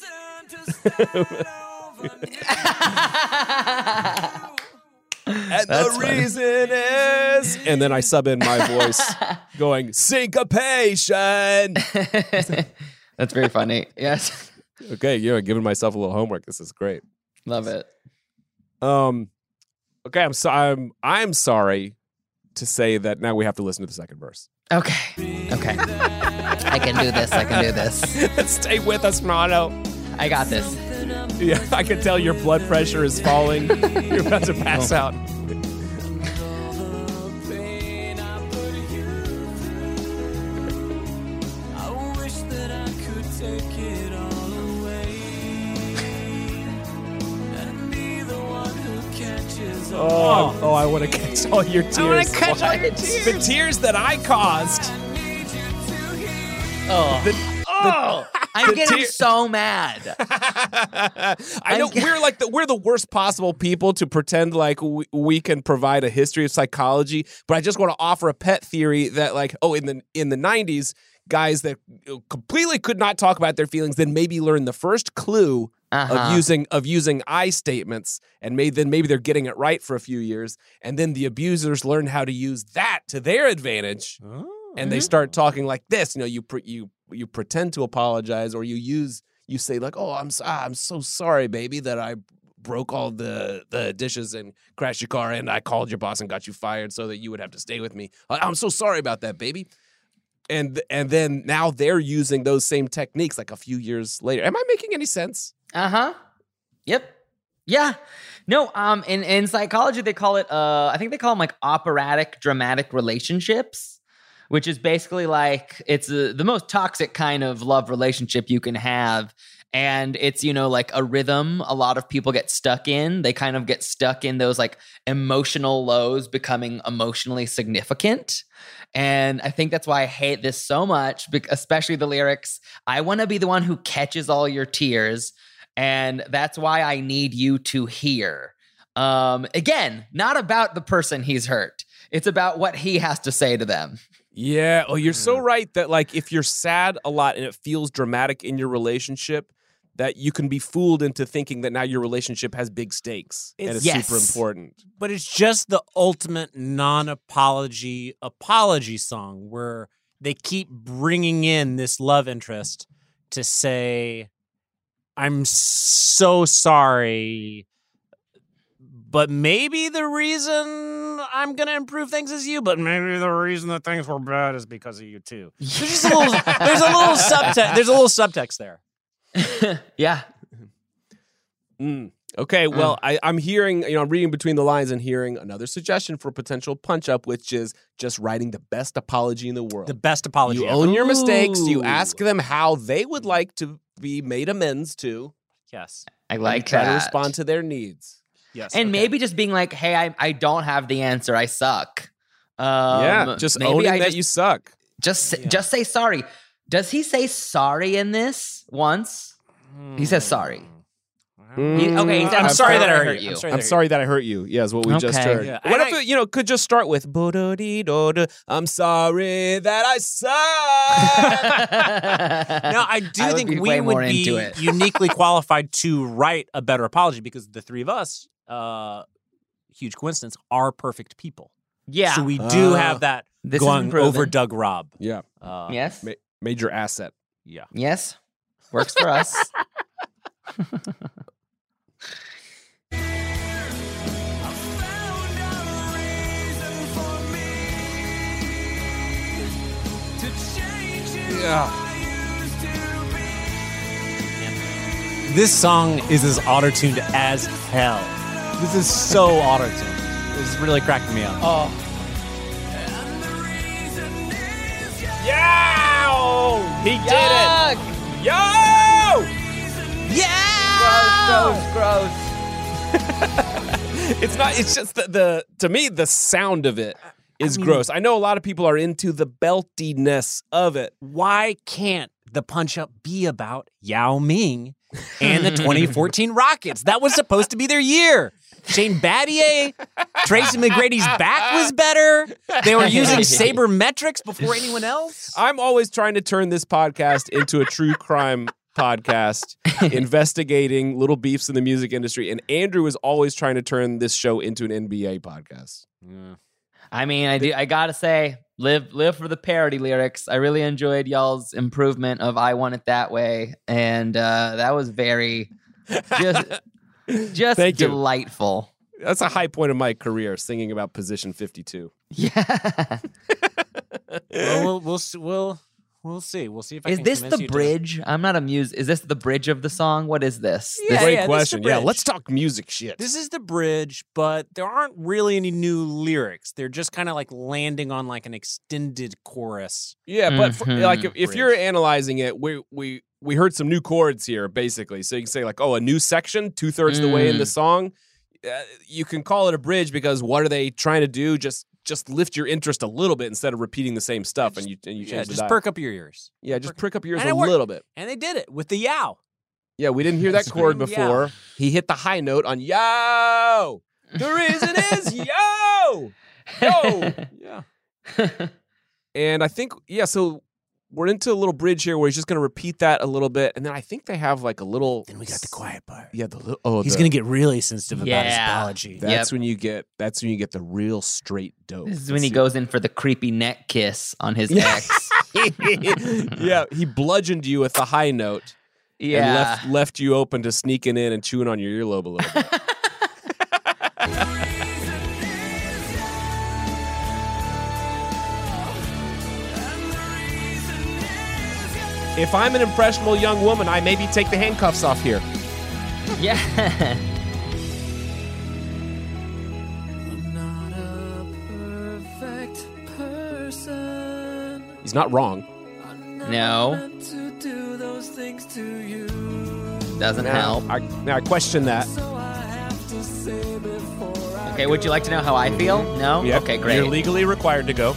And That's the funny. reason is, and then I sub in my voice, going syncopation. That's very funny. Yes, Okay, you're giving myself a little homework. This is great. love it. Um, okay, I'm so I'm I'm sorry to say that now we have to listen to the second verse. Okay, okay. I can do this. I can do this. Stay with us, Mono. I got this. Yeah, I can tell your blood pressure is falling. You're about to pass out. Oh, oh, I want to catch all your tears. I want to catch all your tears. The tears that I caused. Oh, The, oh. I'm the getting tear- so mad. I know I'm ge- we're like the we're the worst possible people to pretend like we, we can provide a history of psychology, but I just want to offer a pet theory that like oh in the in the nineties guys that completely could not talk about their feelings then maybe learn the first clue Uh-huh. of using of using I statements and maybe then maybe they're getting it right for a few years and then the abusers learn how to use that to their advantage. And they start talking like this, you know, you pre- you you pretend to apologize, or you use you say like, "Oh, I'm so, ah, I'm so sorry, baby, that I broke all the the dishes and crashed your car, and I called your boss and got you fired so that you would have to stay with me. I- I'm so sorry about that, baby." And and then now they're using those same techniques like a few years later. Am I making any sense? Uh huh. Yep. Yeah. No. Um. In in psychology, they call it. Uh. I think they call them like operatic dramatic relationships, which is basically like it's a, the most toxic kind of love relationship you can have. And it's, you know, like a rhythm a lot of people get stuck in. They kind of get stuck in those like emotional lows becoming emotionally significant. And I think that's why I hate this so much, bec- especially the lyrics. I want to be the one who catches all your tears. And that's why I need you to hear. Um, again, not about the person he's hurt. It's about what he has to say to them. Yeah. Oh, you're so right that like if you're sad a lot and it feels dramatic in your relationship, that you can be fooled into thinking that now your relationship has big stakes and it's Yes. super important. But it's just the ultimate non-apology apology song where they keep bringing in this love interest to say, I'm so sorry, but maybe the reason I'm going to improve things is you, but maybe the reason that things were bad is because of you too. There's just a little, there's a little subtext. There's a little subtext there. Yeah. Mm. Okay, well, I, I'm hearing, you know, I'm reading between the lines and hearing another suggestion for a potential punch up, which is just writing the best apology in the world. The best apology You ever. own your mistakes. You Ooh. ask them how they would like to be made amends to. Yes. I and like try that. to respond to their needs. Yes. And okay. maybe just being like, hey, I, I don't have the answer. I suck. Um, yeah, just maybe owning I that just, you suck. Just, Yeah. just say sorry. Does he say sorry in this once? He says sorry. He- okay, he said, I'm, I'm sorry sorry that I I hurt hurt you. you. I'm sorry. I'm that I hurt sorry that I hurt you. Yeah, is what we just Okay. heard. Yeah, What and if I- it, you know, could just start with "Bo-do-dee-do-do, I'm sorry that I suck." Now, I do I would think be we way more would be into it. uniquely qualified to write a better apology because the three of us, uh, huge coincidence, are perfect people. Yeah. So we do Ah. have that This has going been proven. over Doug Robb. Yeah, Uh, Yes. Ma- major asset. Yeah. Yes. Works for us. This song is as auto-tuned as hell. This is so auto-tuned. This is really cracking me up. Oh. Yo! He did Yuck! it! Yo! Yeah! Gross, gross. It's not. It's just the, the to me the sound of it is mean- gross. I know a lot of people are into the beltiness of it. Why can't the punch-up be about Yao Ming and the twenty fourteen Rockets. That was supposed to be their year. Shane Battier, Tracy McGrady's back was better. They were using sabermetrics before anyone else. I'm always trying to turn this podcast into a true crime podcast investigating little beefs in the music industry, and Andrew is always trying to turn this show into an N B A podcast. Yeah. I mean, I do. I gotta say, live live for the parody lyrics. I really enjoyed y'all's improvement of "I Want It That Way," and uh, that was very just just Thank you. delightful. That's a high point of my career, singing about position fifty-two. Yeah. Well, we'll we'll s- we'll we'll see. We'll see if I Is can this convince the you to- bridge? I'm not amused. Is this the bridge of the song? What is this? Yeah, Great yeah, this is the question. Yeah, bridge. let's talk music shit. This is the bridge, but there aren't really any new lyrics. They're just kind of like landing on like an extended chorus. Yeah, but for, Mhm. like if, if you're Bridge. analyzing it, we we we heard some new chords here, basically. So you can say like, oh, a new section, two thirds of the way in the Mm. song. Uh, you can call it a bridge because what are they trying to do? Just just lift your interest a little bit instead of repeating the same stuff, and you and you change Yeah, the just dial. perk up your ears. Yeah, just prick up yours And a it worked. little bit. And they did it with the yow. Yeah, we didn't hear that chord Scream before. He hit the high note on yo. The reason is yo, yo. Yeah. And I think, yeah, so we're into a little bridge here where he's just going to repeat that a little bit. And then I think they have like a little. Then we got the quiet part. Yeah, the little. Oh, He's the- going to get really sensitive about his Yeah. apology. That's Yep. when you get. That's when you get the real straight dope. This is when he See- goes in for the creepy neck kiss on his ex. Yeah, he bludgeoned you with the high note and Yeah. left left you open to sneaking in and chewing on your earlobe a little bit. If I'm an impressionable young woman, I maybe take the handcuffs off here. Yeah. I'm not a perfect person. He's not wrong. I'm not No. meant to do those things to you. Doesn't Now, help. I, now I question that. So I have to say before I Okay, would you like to know how I feel? No? Yep. Okay, great. You're legally required to go.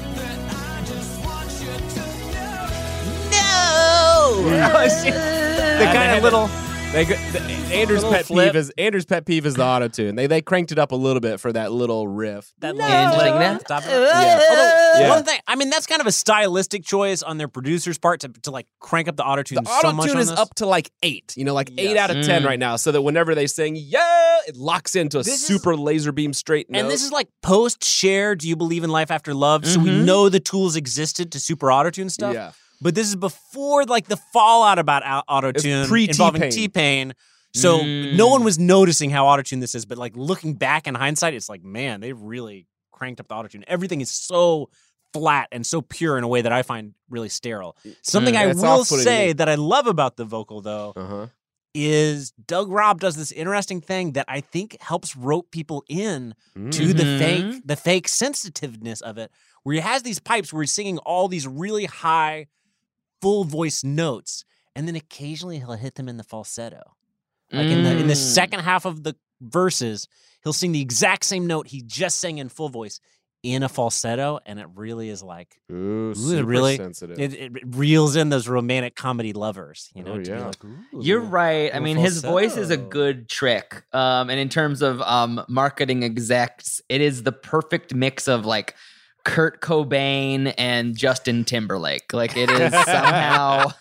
The kind of little. They go, the, Andrew's little pet flip. peeve is Andrew's pet peeve is the auto tune. They they cranked it up a little bit for that little riff. That No. little Like that? Stop it. Yeah. Although, Yeah. one thing, I mean, that's kind of a stylistic choice on their producer's part to, to like crank up the auto tune The so auto much tune on is this. up to like eight, you know, like eight Yes. out of ten Mm. right now, so that whenever they sing yeah, it locks into a This is- super laser beam straight note. And this is like post share Do You Believe in Life After Love? So we Mhm. know the tools existed to super autotune stuff. Yeah. But this is before like the fallout about auto tune pre involving T-Pain. T-Pain. So Mm. no one was noticing how autotune this is, but like looking back in hindsight, it's like, man, they really cranked up the autotune. Everything is so flat and so pure in a way that I find really sterile. Something I That's will off-putting say me. that I love about the vocal though Uh-huh. is Doug Robb does this interesting thing that I think helps rope people in to the Mhm. fake the fake sensitiveness of it, where he has these pipes where he's singing all these really high full voice notes, and then occasionally he'll hit them in the falsetto. Like in the in the Mm. second half of the verses, he'll sing the exact same note he just sang in full voice in a falsetto, and it really is like Ooh, it super really- sensitive. it, it reels in those romantic comedy lovers, you know. Oh, to be yeah. like, ooh, You're right. I little mean, his voice is a falsetto. good trick. Um, and in terms of um, marketing execs, it is the perfect mix of like Kurt Cobain and Justin Timberlake. Like it is somehow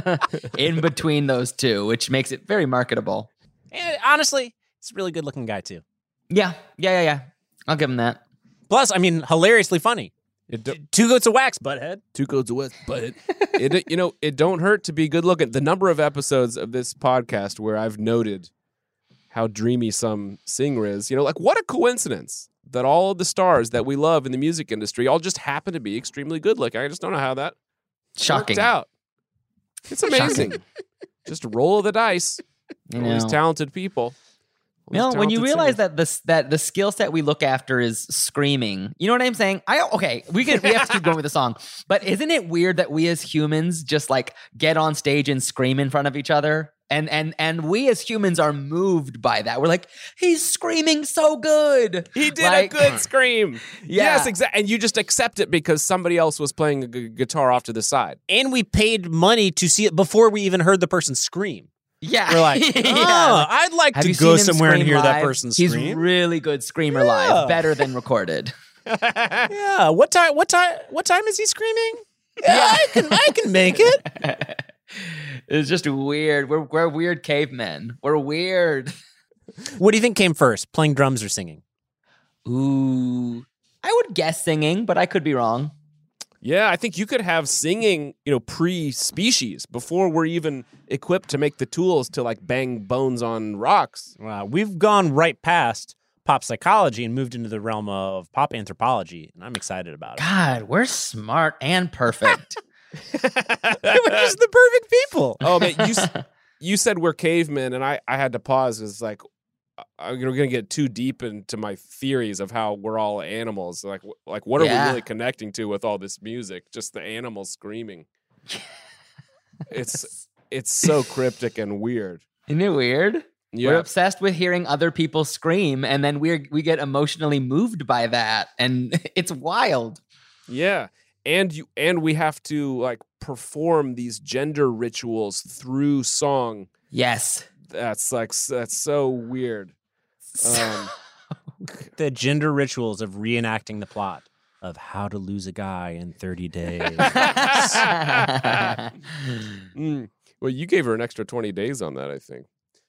in between those two, which makes it very marketable. And honestly, he's a really good looking guy too. Yeah, yeah, yeah, yeah. I'll give him that. Plus, I mean, hilariously funny. It do- Two goats of wax, butthead. Two codes of West, but it, it you know it don't hurt to be good looking. The number of episodes of this podcast where I've noted how dreamy some singer is, you know, like what a coincidence that all of the stars that we love in the music industry all just happen to be extremely good looking. I just don't know how that Shocking. worked out. It's amazing. Just roll of the dice. You All these know. talented people. All You know, these when you talented realize singers. that the that the skill set we look after is screaming, you know what I'm saying? I okay, we can we have to keep going with the song, but isn't it weird that we as humans just like get on stage and scream in front of each other, and and and we as humans are moved by that? We're like, he's screaming so good. He did Like- a good scream. Yeah. Yes, exactly. And you just accept it because somebody else was playing a g- guitar off to the side. And we paid money to see it before we even heard the person scream. Yeah. We're like, Yeah. oh, I'd like Have to you go seen him somewhere and scream hear that live? person He's scream. really good screamer Yeah. live, better than recorded. Yeah. What time? What time? What time is he screaming? Yeah, I can. I can make it. It's just weird. We're we're weird cavemen. We're weird. What do you think came first, playing drums or singing? Ooh, I would guess singing, but I could be wrong. Yeah, I think you could have singing, you know, pre-species before we're even equipped to make the tools to like bang bones on rocks. Wow, we've gone right past pop psychology and moved into the realm of pop anthropology, and I'm excited about it. God, we're smart and perfect. We're just the perfect people. Oh man, you s- you said we're cavemen, and I, I had to pause. It's like I'm going to get too deep into my theories of how we're all animals. Like wh- like what are Yeah. we really connecting to with all this music? Just the animals screaming. It's it's so cryptic and weird. Isn't it weird? Yeah. We're obsessed with hearing other people scream, and then we we get emotionally moved by that, and it's wild. Yeah. And you and we have to like perform these gender rituals through song. Yes. That's like s- that's so weird. Um, The gender rituals of reenacting the plot of How to Lose a Guy in thirty days. mm. Well, you gave her an extra twenty days on that, I think.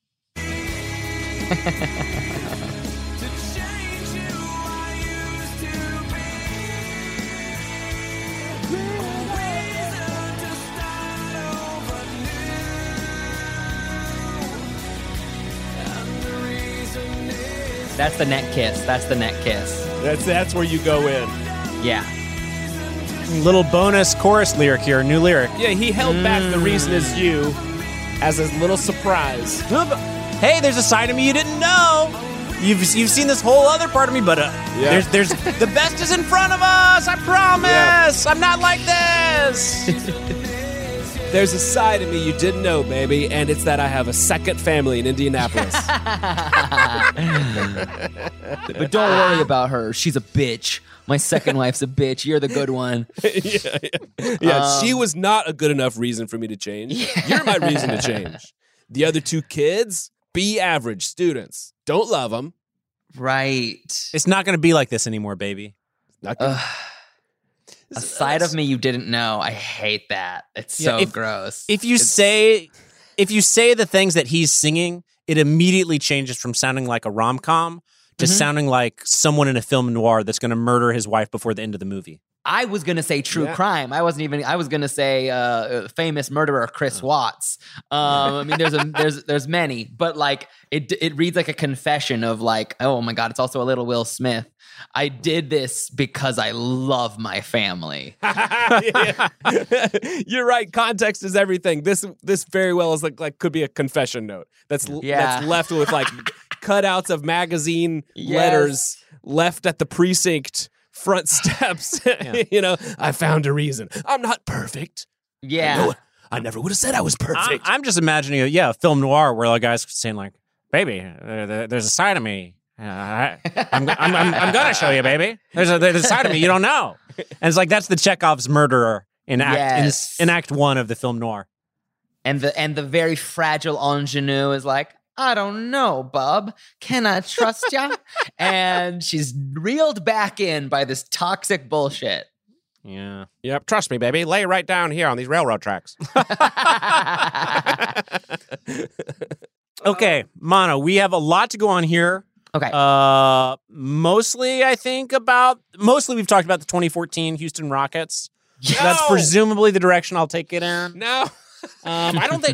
That's the neck kiss. That's the neck kiss. That's that's where you go in. Yeah. Little bonus chorus lyric here, new lyric. Yeah, he held back the reason is you as a little surprise. Hey, there's a side of me you didn't know. You've you've seen this whole other part of me, but uh, Yeah. there's there's the best is in front of us. I promise. I'm not like this. There's a side of me you didn't know, baby, and it's that I have a second family in Indianapolis. But don't worry about her. She's a bitch. My second wife's a bitch. You're the good one. yeah, yeah. yeah she was not a good enough reason for me to change. You're my reason to change. The other two kids, be average students. Don't love them. Right. It's not going to be like this anymore, baby. Not good. Ugh. A side of me you didn't know. I hate that. It's Yeah, so if- gross. If you say if you say the things that he's singing, it immediately changes from sounding like a rom-com to Mhm. sounding like someone in a film noir that's going to murder his wife before the end of the movie. I was gonna say true Yeah. crime. I wasn't even. I was gonna say uh, famous murderer Chris Watts. Um, I mean, there's a there's there's many, but like it it reads like a confession of like, oh my god, it's also a little Will Smith. I did this because I love my family. Yeah. You're right. Context is everything. This this very well is like like could be a confession note. That's Yeah. that's left with like cutouts of magazine Yes. letters left at the precinct front steps. You know, I found a reason. I'm not perfect. Yeah. I, know it. I never would have said I was I'm, perfect. I'm just imagining a yeah, a film noir where a guy's saying like, "Baby, there- there- there's a side of me. Uh, I, I'm, I'm, I'm, I'm gonna show you, baby. There's a, there's a side of me you don't know." And it's like that's the Chekhov's murderer in act Yes. in, in Act One of the film noir. And the and the very fragile ingenue is like, I don't know, bub. Can I trust ya? And she's reeled back in by this toxic bullshit. Yeah. Yep, trust me, baby. Lay right down here on these railroad tracks. Okay, Mono, we have a lot to go on here. Okay. Uh, mostly, I think about mostly we've talked about the twenty fourteen Houston Rockets. That's No! presumably the direction I'll take it in. No. Um, I don't think,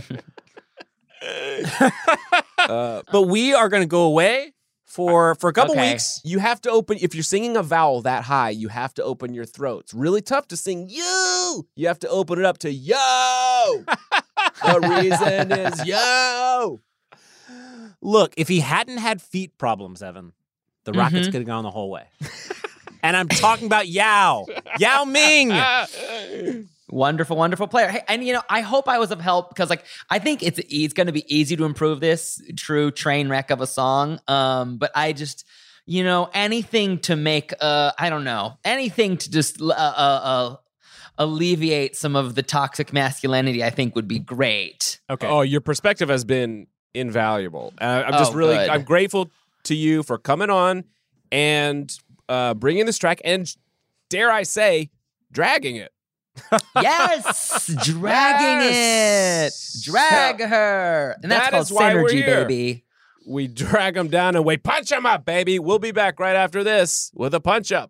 Uh, but we are going to go away for for a couple Okay. weeks. you have to open, if you're singing a vowel that high, you have to open your throat. It's really tough to sing you. You have to open it up to yo. The reason is yo. Look, if he hadn't had feet problems, Evan, the Rockets Mhm. could have gone the whole way. And I'm talking about Yao, Yao Ming. Wonderful, wonderful player. Hey, and you know, I hope I was of help because, like, I think it's it's going to be easy to improve this true train wreck of a song. Um, but I just, you know, anything to make, uh, I don't know, anything to just uh, uh, uh alleviate some of the toxic masculinity, I think would be great. Okay. Oh, your perspective has been invaluable. Uh, I'm just Oh, really, good. I'm grateful to you for coming on and uh, bringing this track and, dare I say, dragging it. Yes, dragging Yes. it, drag her, and that's That called is why we're synergy, here. baby. We drag them down and we punch them up, baby. We'll be back right after this with a punch up.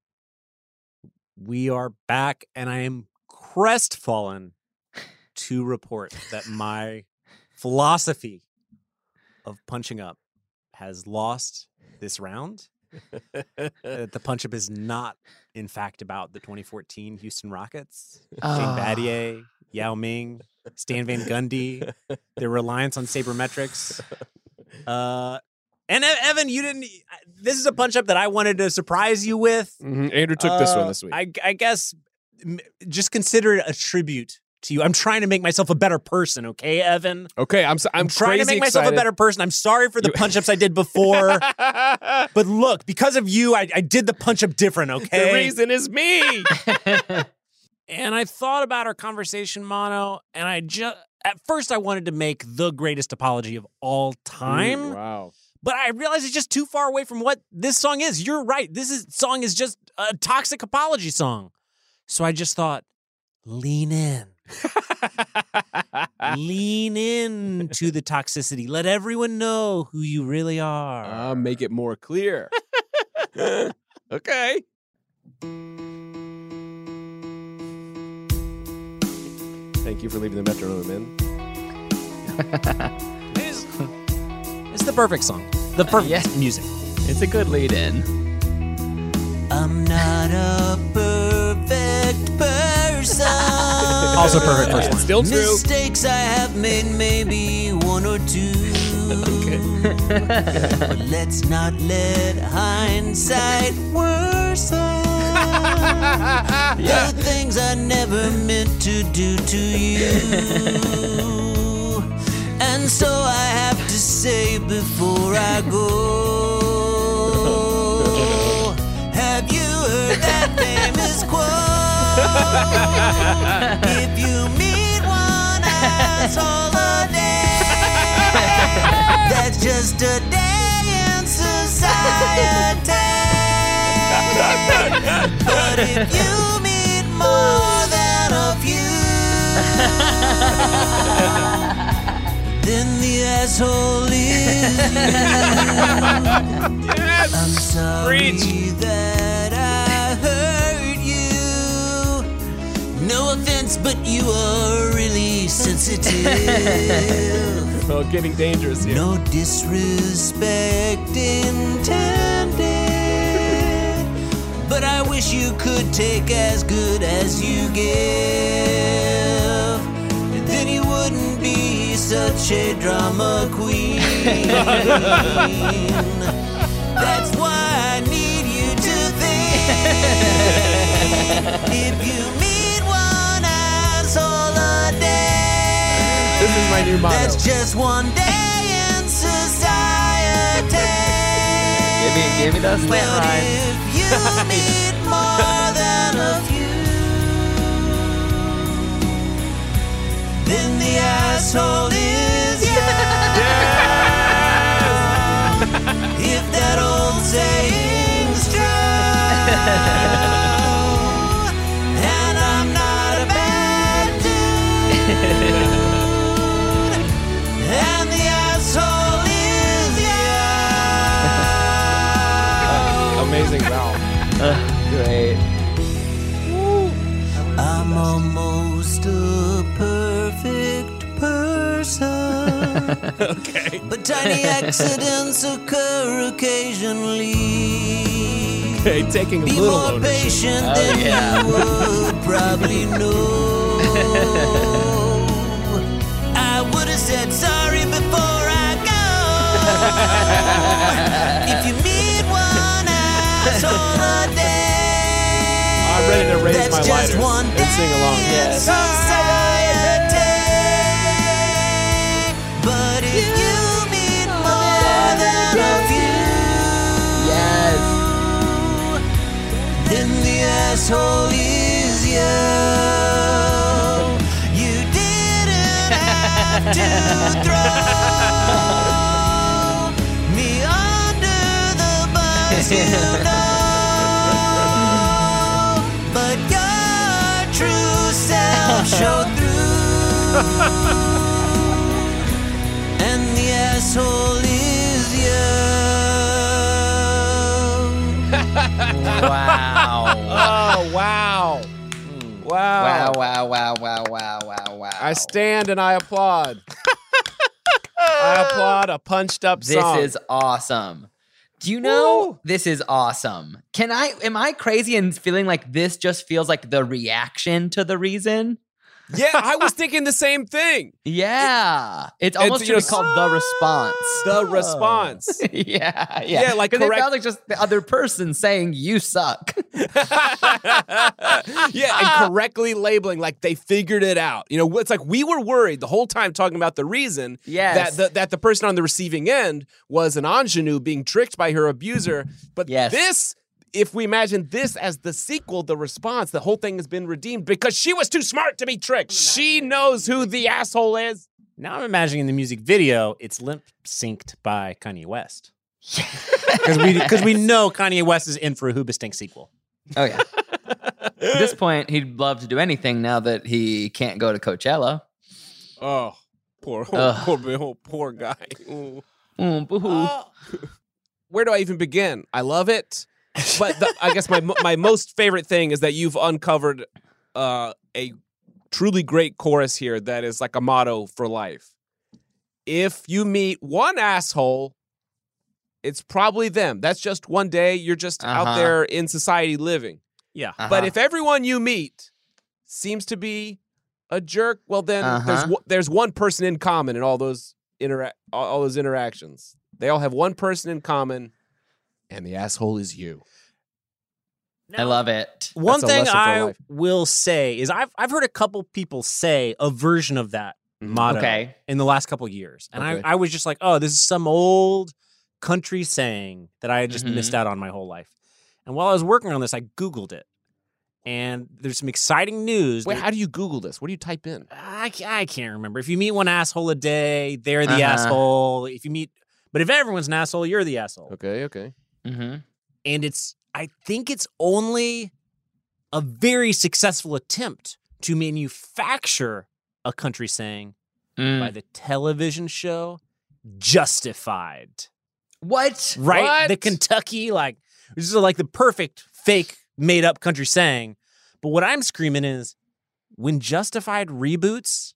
We are back, and I am crestfallen to report that my philosophy of punching up has lost this round. That the punch up is not, in fact, about the twenty fourteen Houston Rockets, Shane Ah. Battier, Yao Ming, Stan Van Gundy, their reliance on sabermetrics. Uh, and E- Evan, you didn't. This is a punch up that I wanted to surprise you with. Mhm. Andrew took this one Uh, this week. I, I guess m- just consider it a tribute to you. I'm trying to make myself a better person, okay, Evan? okay, I'm, s- I'm, I'm trying to crazy make myself a excited. better person. I'm sorry for the You- punch ups I did before. But look, because of you, I, I did the punch up different, okay? The reason is me. And I thought about our conversation, Mono, and I just, at first, I wanted to make the greatest apology of all time. Mm, wow. But I realized it's just too far away from what this song is. You're right. This is song is just a toxic apology song. So I just thought, lean in. Lean in to the toxicity. Let everyone know who you really are. Uh, make it more clear. Okay. Thank you for leaving the metronome in. It's, it's the perfect song. The perfect Yeah. music. It's a good lead-in. I'm not a perfect person. Also perfect first It's line. still true. Mistakes I have made, maybe one or two. But let's not let hindsight worsen the things I never meant to do to you. And so I have to say before I go, have you heard that famous quote? If you meet one asshole a day, that's just a day in society. But if you meet more than a few, then the asshole is you. I'm sorry that I hurt you. No offense, but you are really sensitive. Oh, getting dangerous here. No disrespect intended, but I wish you could take as good as you give. Then you wouldn't be such a drama queen. That's why I need you to think. If you meet one asshole a day, This is my new motto. that's just one day in society. Give me, give me those slant But rhymes. if you meet more than a few, then the asshole is you. If that old saying's true, and I'm not a bad dude, and the asshole is you. Amazing valve. Great. I'm almost a perfect person. Okay. But tiny accidents occur occasionally. Okay, taking a Be little more ownership. patient Oh, than yeah. you would probably know. I would have said sorry before I go. If you meet one asshole a day, I'm ready to raise that's my just lighters one and day sing along. in Yes. society. But if you meet more than a few, Yes. then the asshole is you. to throw me under the bus, you know, but your true self showed through, and the asshole is you. Wow. Oh, wow. Wow. Wow, wow, wow, wow, wow, wow, wow. I stand and I applaud. I applaud a punched up This song. is awesome. Do you know this is awesome? Can I am I crazy and feeling like this just feels like the reaction to the reason? Yeah, I was thinking the same thing. Yeah. It's almost you should know, be called the response. The response. yeah, yeah. Yeah, like 'Cause it correct- felt like just the other person saying you suck. Yeah, and correctly labeling like they figured it out. You know, it's like we were worried the whole time talking about the reason Yes. that the, that the person on the receiving end was an ingenue being tricked by her abuser. But Yes. this, if we imagine this as the sequel, the response, the whole thing has been redeemed because she was too smart to be tricked. She knows who the asshole is. Now I'm imagining in the music video, it's lip synced by Kanye West. Because we, because we know Kanye West is in for a Hoobastank sequel. Oh yeah. At this point, he'd love to do anything now that he can't go to Coachella. Oh, poor, Ugh. poor, poor, poor guy. Ooh. Mm, boo-hoo. Uh, where do I even begin? I love it. But the, I guess my my most favorite thing is that you've uncovered uh, a truly great chorus here that is like a motto for life. If you meet one asshole, it's probably them. That's just one day. You're just out Uh-huh. there in society living. Yeah. Uh-huh. But if everyone you meet seems to be a jerk, well then there's Uh-huh. one- there's one person in common in all those intera- all, all those interactions. They all have one person in common, and the asshole is you. I love it. One That's a thing lesson for I life. will say is I've I've heard a couple people say a version of that motto Okay. in the last couple years, and Okay. I, I was just like, oh, this is some old country saying that I had just Mhm. missed out on my whole life. And while I was working on this, I Googled it, and there's some exciting news. Wait, that- how do you Google this? What do you type in? I, ca- I can't remember. If you meet one asshole a day, they're the Uh-huh. asshole. If you meet, but if everyone's an asshole, you're the asshole. Okay, okay. Mm-hmm. And it's, I think it's only a very successful attempt to manufacture a country saying Mm. by the television show Justified. What? Right? What? The Kentucky, like, this is like the perfect fake made up country saying. But what I'm screaming is when Justified reboots,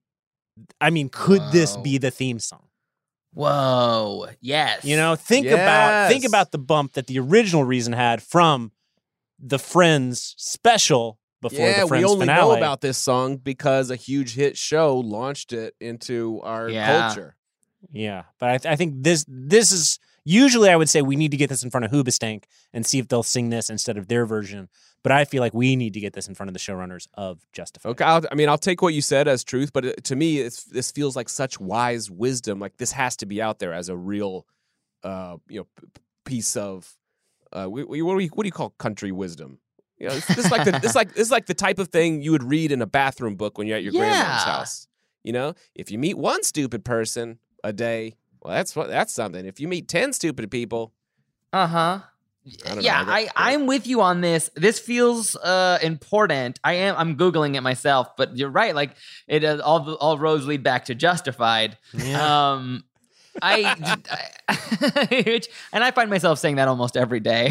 I mean, could this Whoa. be the theme song? Whoa. Yes. You know, think about think Yes. about the bump that the original Reason had from the Friends special before Yeah, the we Friends only finale. know about this song because a huge hit show launched it into our Yeah. culture. Yeah, but I, th- I think this this is usually I would say we need to get this in front of Hoobastank and see if they'll sing this instead of their version. But I feel like we need to get this in front of the showrunners of Justified. Okay, I'll, I mean, I'll take what you said as truth, but it, to me, it's, this feels like such wise wisdom. Like this has to be out there as a real, uh, you know, p- p- piece of, uh, we, we, what do we, what do you call country wisdom? You know, it's, this is like the, this like this is like the type of thing you would read in a bathroom book when you're at your grandmother's Yeah. house. You know, if you meet one stupid person a day, well, that's what that's something. If you meet ten stupid people, Uh huh. I don't know, Yeah, I got- I, I'm with you on this. This feels uh, important. I am. I'm googling it myself, but you're right. Like it, uh, all the- all roads lead back to Justified. Um, I, I which, and I find myself saying that almost every day.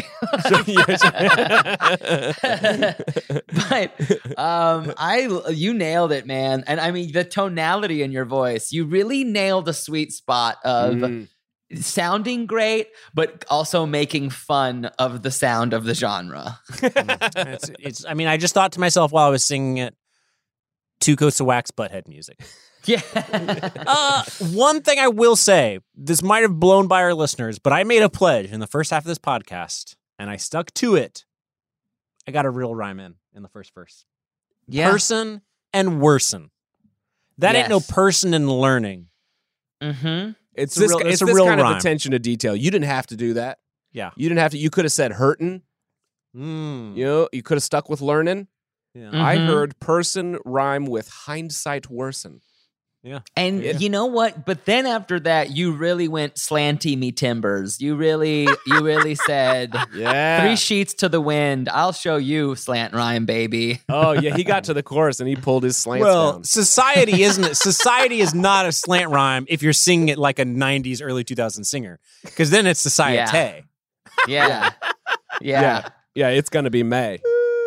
But um, I, you nailed it, man. And I mean, the tonality in your voice, you really nailed a sweet spot of. Mm. Sounding great, but also making fun of the sound of the genre. it's, it's, I mean, I just thought to myself while I was singing it, Two Coats of Wax butthead music. Yeah. Uh, one thing I will say, this might have blown by our listeners, but I made a pledge in the first half of this podcast, and I stuck to it. I got a real rhyme in in the first verse. Yeah. Person and worsen. That ain't no Yes. person in learning. Mm-hmm. It's, It's a this, real- it's it's a this real kind rhyme. of attention to detail. You didn't have to do that. Yeah. You didn't have to. You could have said hurtin'. Mm. You know, you could have stuck with learning. Yeah. I Mhm. heard person rhyme with hindsight worsen. Yeah. And Yeah. you know what? But then after that, you really went slanty me timbers. You really, you really said, Yeah. three sheets to the wind. I'll show you slant rhyme, baby. Oh yeah, he got to the chorus and he pulled his slants Well, down. society isn't. Society is not a slant rhyme if you're singing it like a nineties, early two thousands singer, because then it's societe. Yeah. Yeah. Yeah, Yeah. yeah, it's gonna be May.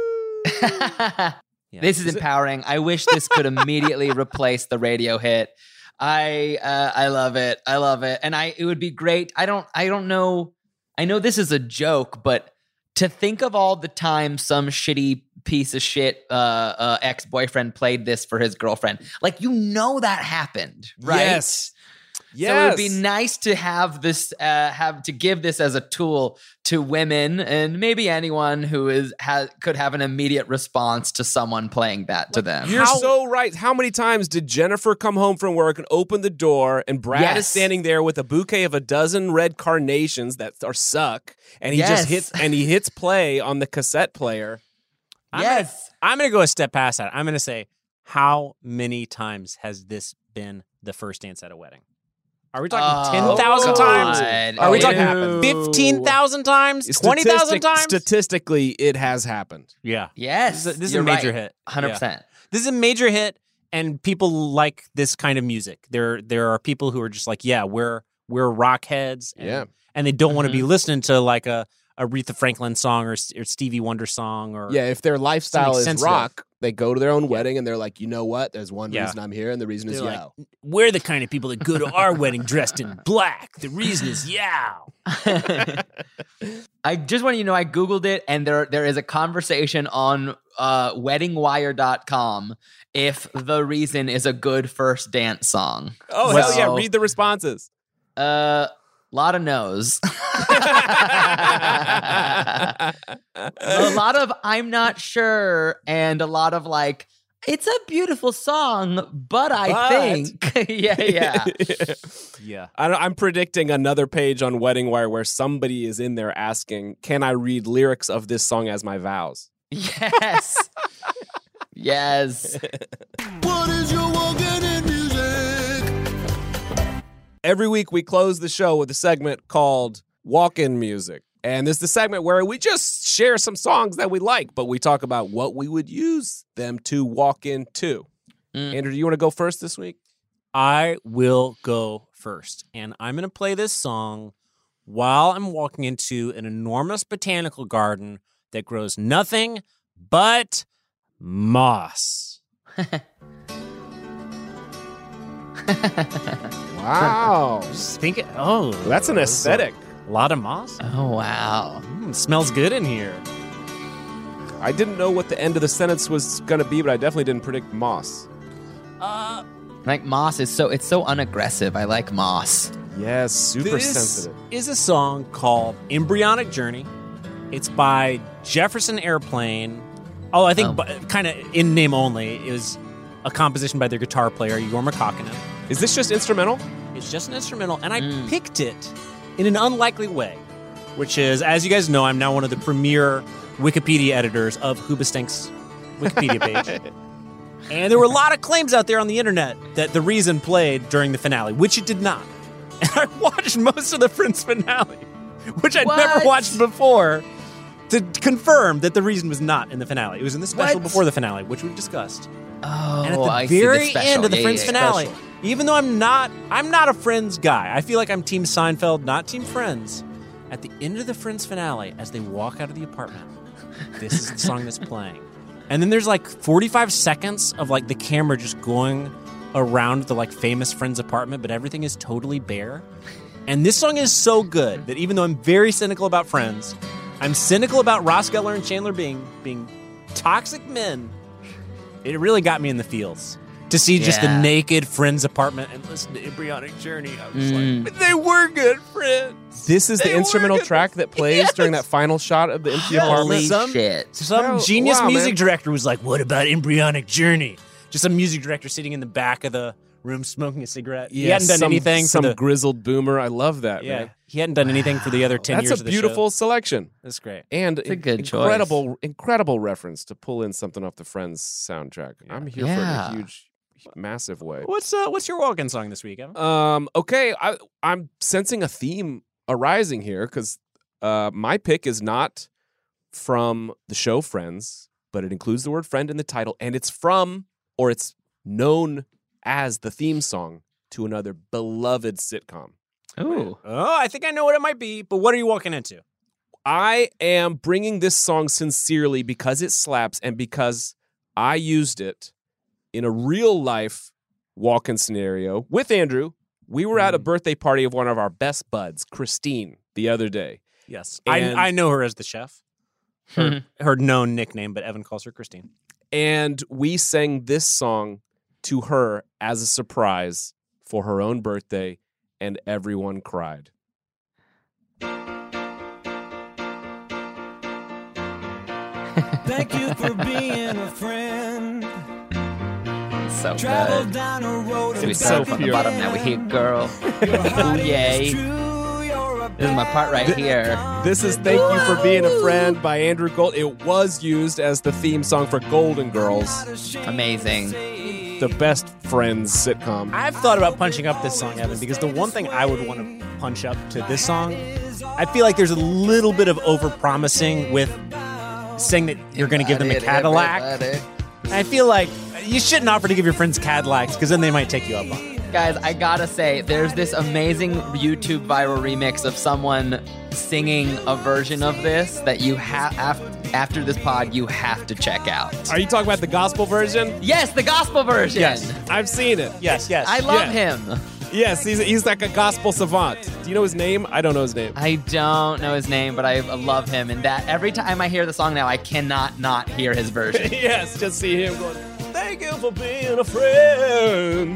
This is empowering. I wish this could immediately replace the radio hit. I uh, I love it. I love it. And I it would be great. I don't I don't know. I know this is a joke, but to think of all the time some shitty piece of shit uh, uh, ex-boyfriend played this for his girlfriend. Like, you know that happened, right? Yes. Yes. So it would be nice to have this, uh, have to give this as a tool to women and maybe anyone who is has could have an immediate response to someone playing that to them. You're so right. How many times did Jennifer come home from work and open the door and Brad Yes. is standing there with a bouquet of a dozen red carnations that are suck and he Yes. just hits and he hits play on the cassette player. I'm Yes. Gonna, I'm going to go a step past that. I'm going to say, how many times has this been the first dance at a wedding? Are we talking Oh, ten thousand times? God. Are we Ew. talking fifteen thousand times? twenty thousand Statistic- times? Statistically, it has happened. yeah. Yes, This is a, this is you're a major right. hit. one hundred Yeah. percent. This is a major hit, and people like this kind of music. There, there are people who are just like, yeah, we're we're rock heads, and, Yeah. and they don't want to Mm-hmm. be listening to like a Aretha Franklin song or, or Stevie Wonder song or Yeah, if their lifestyle Something is sensitive. rock, they go to their own wedding and they're like, you know what? There's one Yeah. reason I'm here, and the reason is They're like, yo. we're the kind of people that go to our wedding dressed in black. The reason is yow. I just want you to know I Googled it, and there there is a conversation on uh, wedding wire dot com if The Reason is a good first dance song. Oh, hell yeah. So, Read the responses. Uh, lot of no's. a lot of I'm not sure, and a lot of like, it's a beautiful song, but I But. think. yeah, yeah. Yeah. I don't- I'm predicting another page on Wedding Wire where somebody is in there asking, can I read lyrics of this song as my vows? Yes. Yes. What is your walking in music? Every week we close the show with a segment called Walk-In Music. And this is the segment where we just share some songs that we like, but we talk about what we would use them to walk into. Mm. Andrew, do you want to go first this week? I will go first, and I'm going to play this song while I'm walking into an enormous botanical garden that grows nothing but moss. Wow. Just think it, oh, That's an aesthetic. A lot of moss. Oh, wow. Mm, smells good in here. I didn't know what the end of the sentence was going to be, but I definitely didn't predict moss. Uh, Like moss is so, it's so unaggressive. I like moss. Yes, super this sensitive. is a song called Embryonic Journey. It's by Jefferson Airplane. Oh, I think Oh. kind of in name only. It was a composition by their guitar player, Jorma Kaukonen. Is this just instrumental? It's just an instrumental, and I Mm. picked it in an unlikely way, which is, as you guys know, I'm now one of the premier Wikipedia editors of Hoobastank's Wikipedia page. And there were a lot of claims out there on the internet that The Reason played during the finale, which it did not. And I watched most of the Friends finale, which I'd never What? watched before, to confirm that The Reason was not in the finale. It was in the special What? before the finale, which we've discussed. Oh, And at the I see very special. end of the Yeah, Friends yeah, finale, special. even though I'm not, I'm not a Friends guy. I feel like I'm Team Seinfeld, not Team Friends. At the end of the Friends finale, as they walk out of the apartment, this is the song that's playing. And then there's like forty-five seconds of like the camera just going around the like famous Friends apartment, but everything is totally bare. And this song is so good that even though I'm very cynical about Friends, I'm cynical about Ross Geller and Chandler being being toxic men. It really got me in the feels to see just the Yeah. naked Friends apartment and listen to Embryonic Journey. I was Mm. like, but they were good friends. This is They the were instrumental good- track that plays Yes. during that final shot of the empty Yes. apartment. Holy Some- shit. Some Oh, genius wow, music man. director was like, what about Embryonic Journey? Just some music director sitting in the back of the room smoking a cigarette. he hadn't done some, anything Some for the grizzled boomer. I love that, yeah. man. He hadn't done anything for the other ten That's years. a of the beautiful show. selection. That's great. And a good choice. incredible, incredible reference to pull in something off the Friends soundtrack. I'm here Yeah. for a huge, massive way. What's uh, what's your walk-in song this week, Evan? Um, okay, I, I'm sensing a theme arising here because uh, my pick is not from the show Friends, but it includes the word friend in the title, and it's from, or it's known as the theme song to another beloved sitcom. Ooh. Oh, I think I know what it might be, but what are you walking into? I am bringing this song sincerely because it slaps and because I used it in a real life walk-in scenario with Andrew. We were at a birthday party of one of our best buds, Christine, the other day. Yes. And- I, I know her as the chef. Her, her known nickname, but Evan calls her Christine. And we sang this song to her as a surprise for her own birthday, and everyone cried. Thank you for being a friend. So Travel good. down a road So we of start from the bottom now. We hear girl. Ooh, yay. This is my part right here. This is Thank You for Being a Friend by Andrew Gold. It was used as the theme song for Golden Girls, Amazing. the best Friends sitcom. I've thought about punching up this song, Evan, because the one thing I would want to punch up to this song, I feel like there's a little bit of overpromising with saying that you're going to give them a Cadillac. I feel like you shouldn't offer to give your friends Cadillacs because then they might take you up on it. Guys, I gotta say, there's this amazing YouTube viral remix of someone singing a version of this that you have af- after this pod you have to check out. Are you talking about the gospel version? Yes, the gospel version. Yes. I've seen it. Yes, yes. I love Yeah. him. Yes, he's, he's like a gospel savant. Do you know his name? I don't know his name. I don't know his name, but I love him. And that every time I hear the song now, I cannot not hear his version. Yes, just see him going, thank you for being a friend.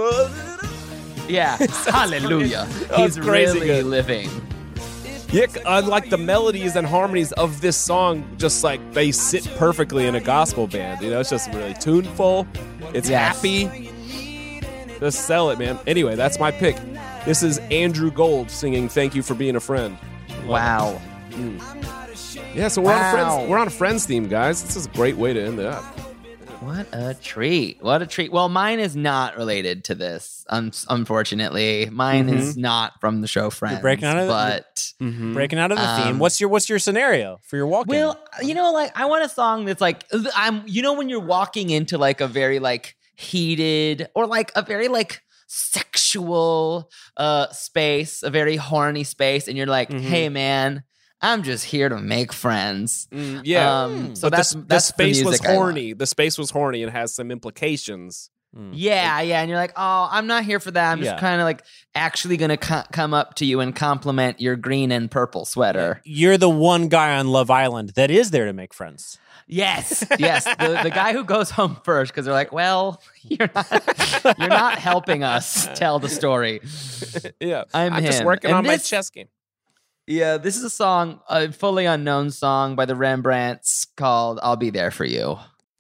Yeah, hallelujah. Oh, He's it's crazy really good. living. Yeah, unlike the melodies and harmonies of this song, just like they sit perfectly in a gospel band. You know, it's just really tuneful. It's Yes. happy. Just sell it, man. Anyway, that's my pick. This is Andrew Gold singing "Thank You for Being a Friend." Wow. Yeah, so we're on a Wow. friends. We're on a friends theme, guys. This is a great way to end it up. What a treat. What a treat. Well, mine is not related to this, un- unfortunately. Mine is not from the show Friends. breaking out of the- but Breaking out of the theme. Um, What's your What's your scenario for your walk-in? well, you know, like I want a song that's like I'm you know when you're walking into like a very like heated or like a very like sexual uh space, a very horny space, and you're like, hey man, I'm just here to make friends. Mm, yeah. Um, so But the that's s- the, that's the space was music I want. horny. The space was horny and has some implications. Yeah, yeah, and you're like, oh, I'm not here for that. I'm just Yeah. kind of like actually gonna co- come up to you and compliment your green and purple sweater. You're the one guy on Love Island that is there to make friends. Yes, yes, the the guy who goes home first because they're like, well, you're not you're not helping us tell the story. Yeah, I'm just him. working And on my this- chess game. Yeah, this is a song, a fully unknown song by the Rembrandts called "I'll Be There for You."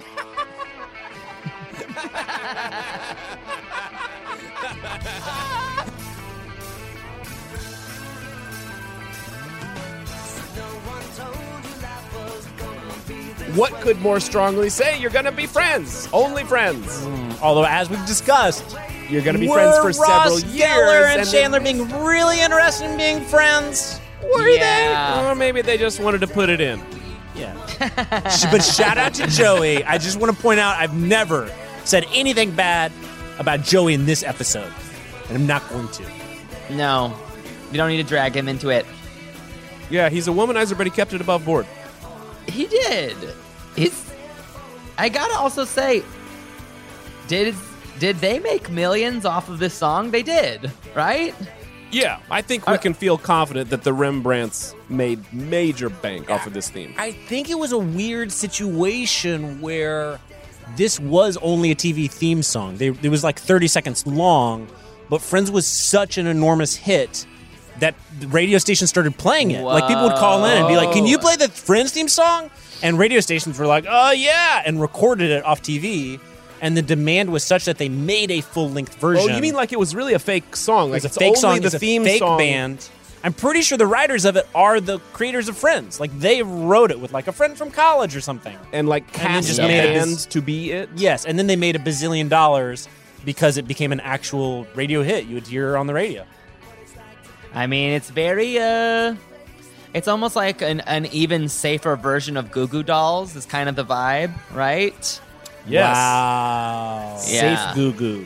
What could more strongly say you're gonna be friends? Only friends. Although, as we've discussed, You're gonna be were friends for Ross several years. Geller and, then- Chandler being really interested in being friends. Were Yeah. they? Or maybe they just wanted to put it in. Yeah. But shout out to Joey. I just want to point out I've never said anything bad about Joey in this episode, and I'm not going to. No, you don't need to drag him into it. Yeah, he's a womanizer, but he kept it above board. He did. He's. I gotta also say, did did they make millions off of this song? They did, right? Yeah, I think we can feel confident that the Rembrandts made major bank off of this theme. I think it was a weird situation where this was only a T V theme song. They, it was like thirty seconds long, but Friends was such an enormous hit that the radio stations started playing it. Like people would call in and be like, "Can you play the Friends theme song?" And radio stations were like, "Oh yeah," and recorded it off T V. And the demand was such that they made a full length version. Oh, you mean like it was really a fake song? Like It was a it's fake only song. the It's a theme fake song. band. I'm pretty sure the writers of it are the creators of Friends. Like, they wrote it with, like, a friend from college or something. And, like, And then cast just a made a band biz- to be it. Yes, and then they made a bazillion dollars because it became an actual radio hit. You would hear on the radio. I mean, it's very, uh, it's almost like an, an even safer version of Goo Goo Dolls is kind of the vibe, right? Yes. Wow. Yeah. Safe Goo Goo.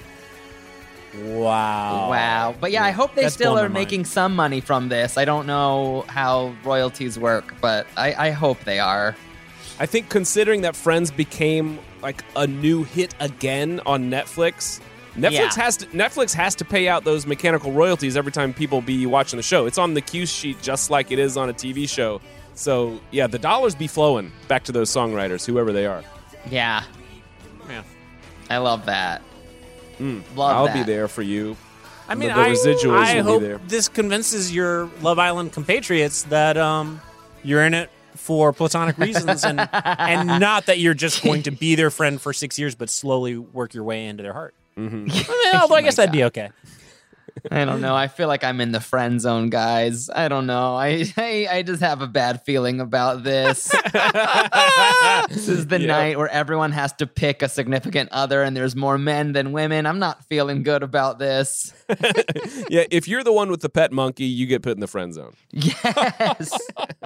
Wow. Wow. But yeah, I hope they That's still blown are my mind. making some money from this. I don't know how royalties work, but I, I hope they are. I think considering that Friends became like a new hit again on Netflix, Netflix Yeah. has to Netflix has to pay out those mechanical royalties every time people be watching the show. It's on the cue sheet just like it is on a T V show. So yeah, the dollars be flowing back to those songwriters, whoever they are. Yeah. Yeah. I love that. Mm, Love I'll that. be there for you. I mean, the, the I, residuals I will hope be there. this convinces your Love Island compatriots that um, you're in it for platonic reasons and and not that you're just going to be their friend for six years but slowly work your way into their heart. Mm-hmm. I mean, although I guess that'd be okay. I don't know. I feel like I'm in the friend zone, guys. I don't know. I I, I just have a bad feeling about this. This is the Yeah. night where everyone has to pick a significant other and there's more men than women. I'm not feeling good about this. Yeah, if you're the one with the pet monkey, you get put in the friend zone. Yes.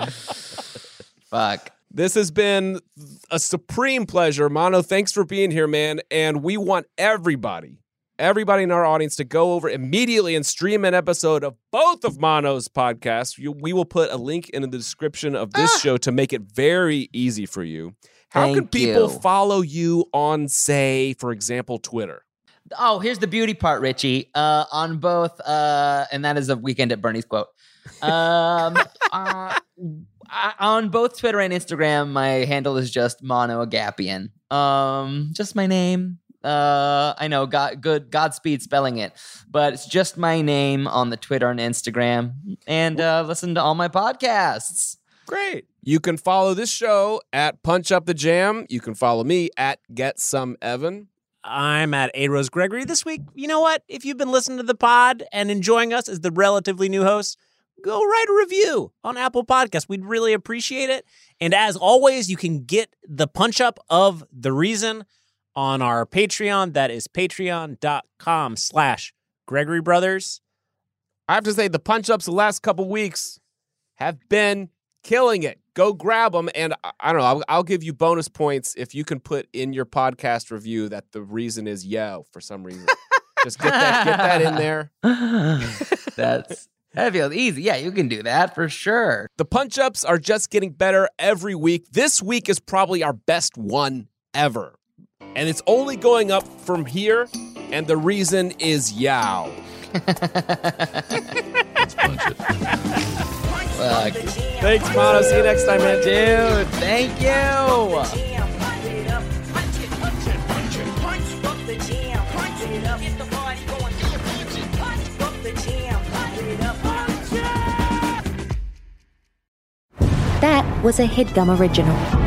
Fuck. This has been a supreme pleasure. Mono, thanks for being here, man. And we want everybody, everybody in our audience to go over immediately and stream an episode of both of Mono's podcasts. You, we will put a link in the description of this show to make it very easy for you. How Thank can people you. follow you on, say, for example, Twitter? Oh, here's the beauty part, Richie. Uh, on both, uh, and that is a Weekend at Bernie's quote. Um, uh, I- on both Twitter and Instagram, my handle is just Mono Agapian. Um, just my name. Uh, I know, God, good, Godspeed spelling it, but it's just my name on the Twitter and Instagram. And uh, listen to all my podcasts. Great. You can follow this show at Punch Up the Jam. You can follow me at Get Some Evan. I'm at A Rose Gregory this week. You know what? If you've been listening to the pod and enjoying us as the relatively new host, go write a review on Apple Podcasts. We'd really appreciate it. And as always, you can get the punch up of The Reason on our Patreon. That is patreon.com slash Gregory Brothers. I have to say, the punch ups the last couple weeks have been killing it. Go grab them. And I, I don't know, I'll, I'll give you bonus points if you can put in your podcast review that the reason is yo for some reason. Just get that, get that in there. That's that feels easy. Yeah, you can do that for sure. The punch ups are just getting better every week. This week is probably our best one ever. And it's only going up from here. And the reason is yow. Let's punch it. Fuck. Thanks, Mono. See you next time, man. Dude, thank you. That was a HeadGum original.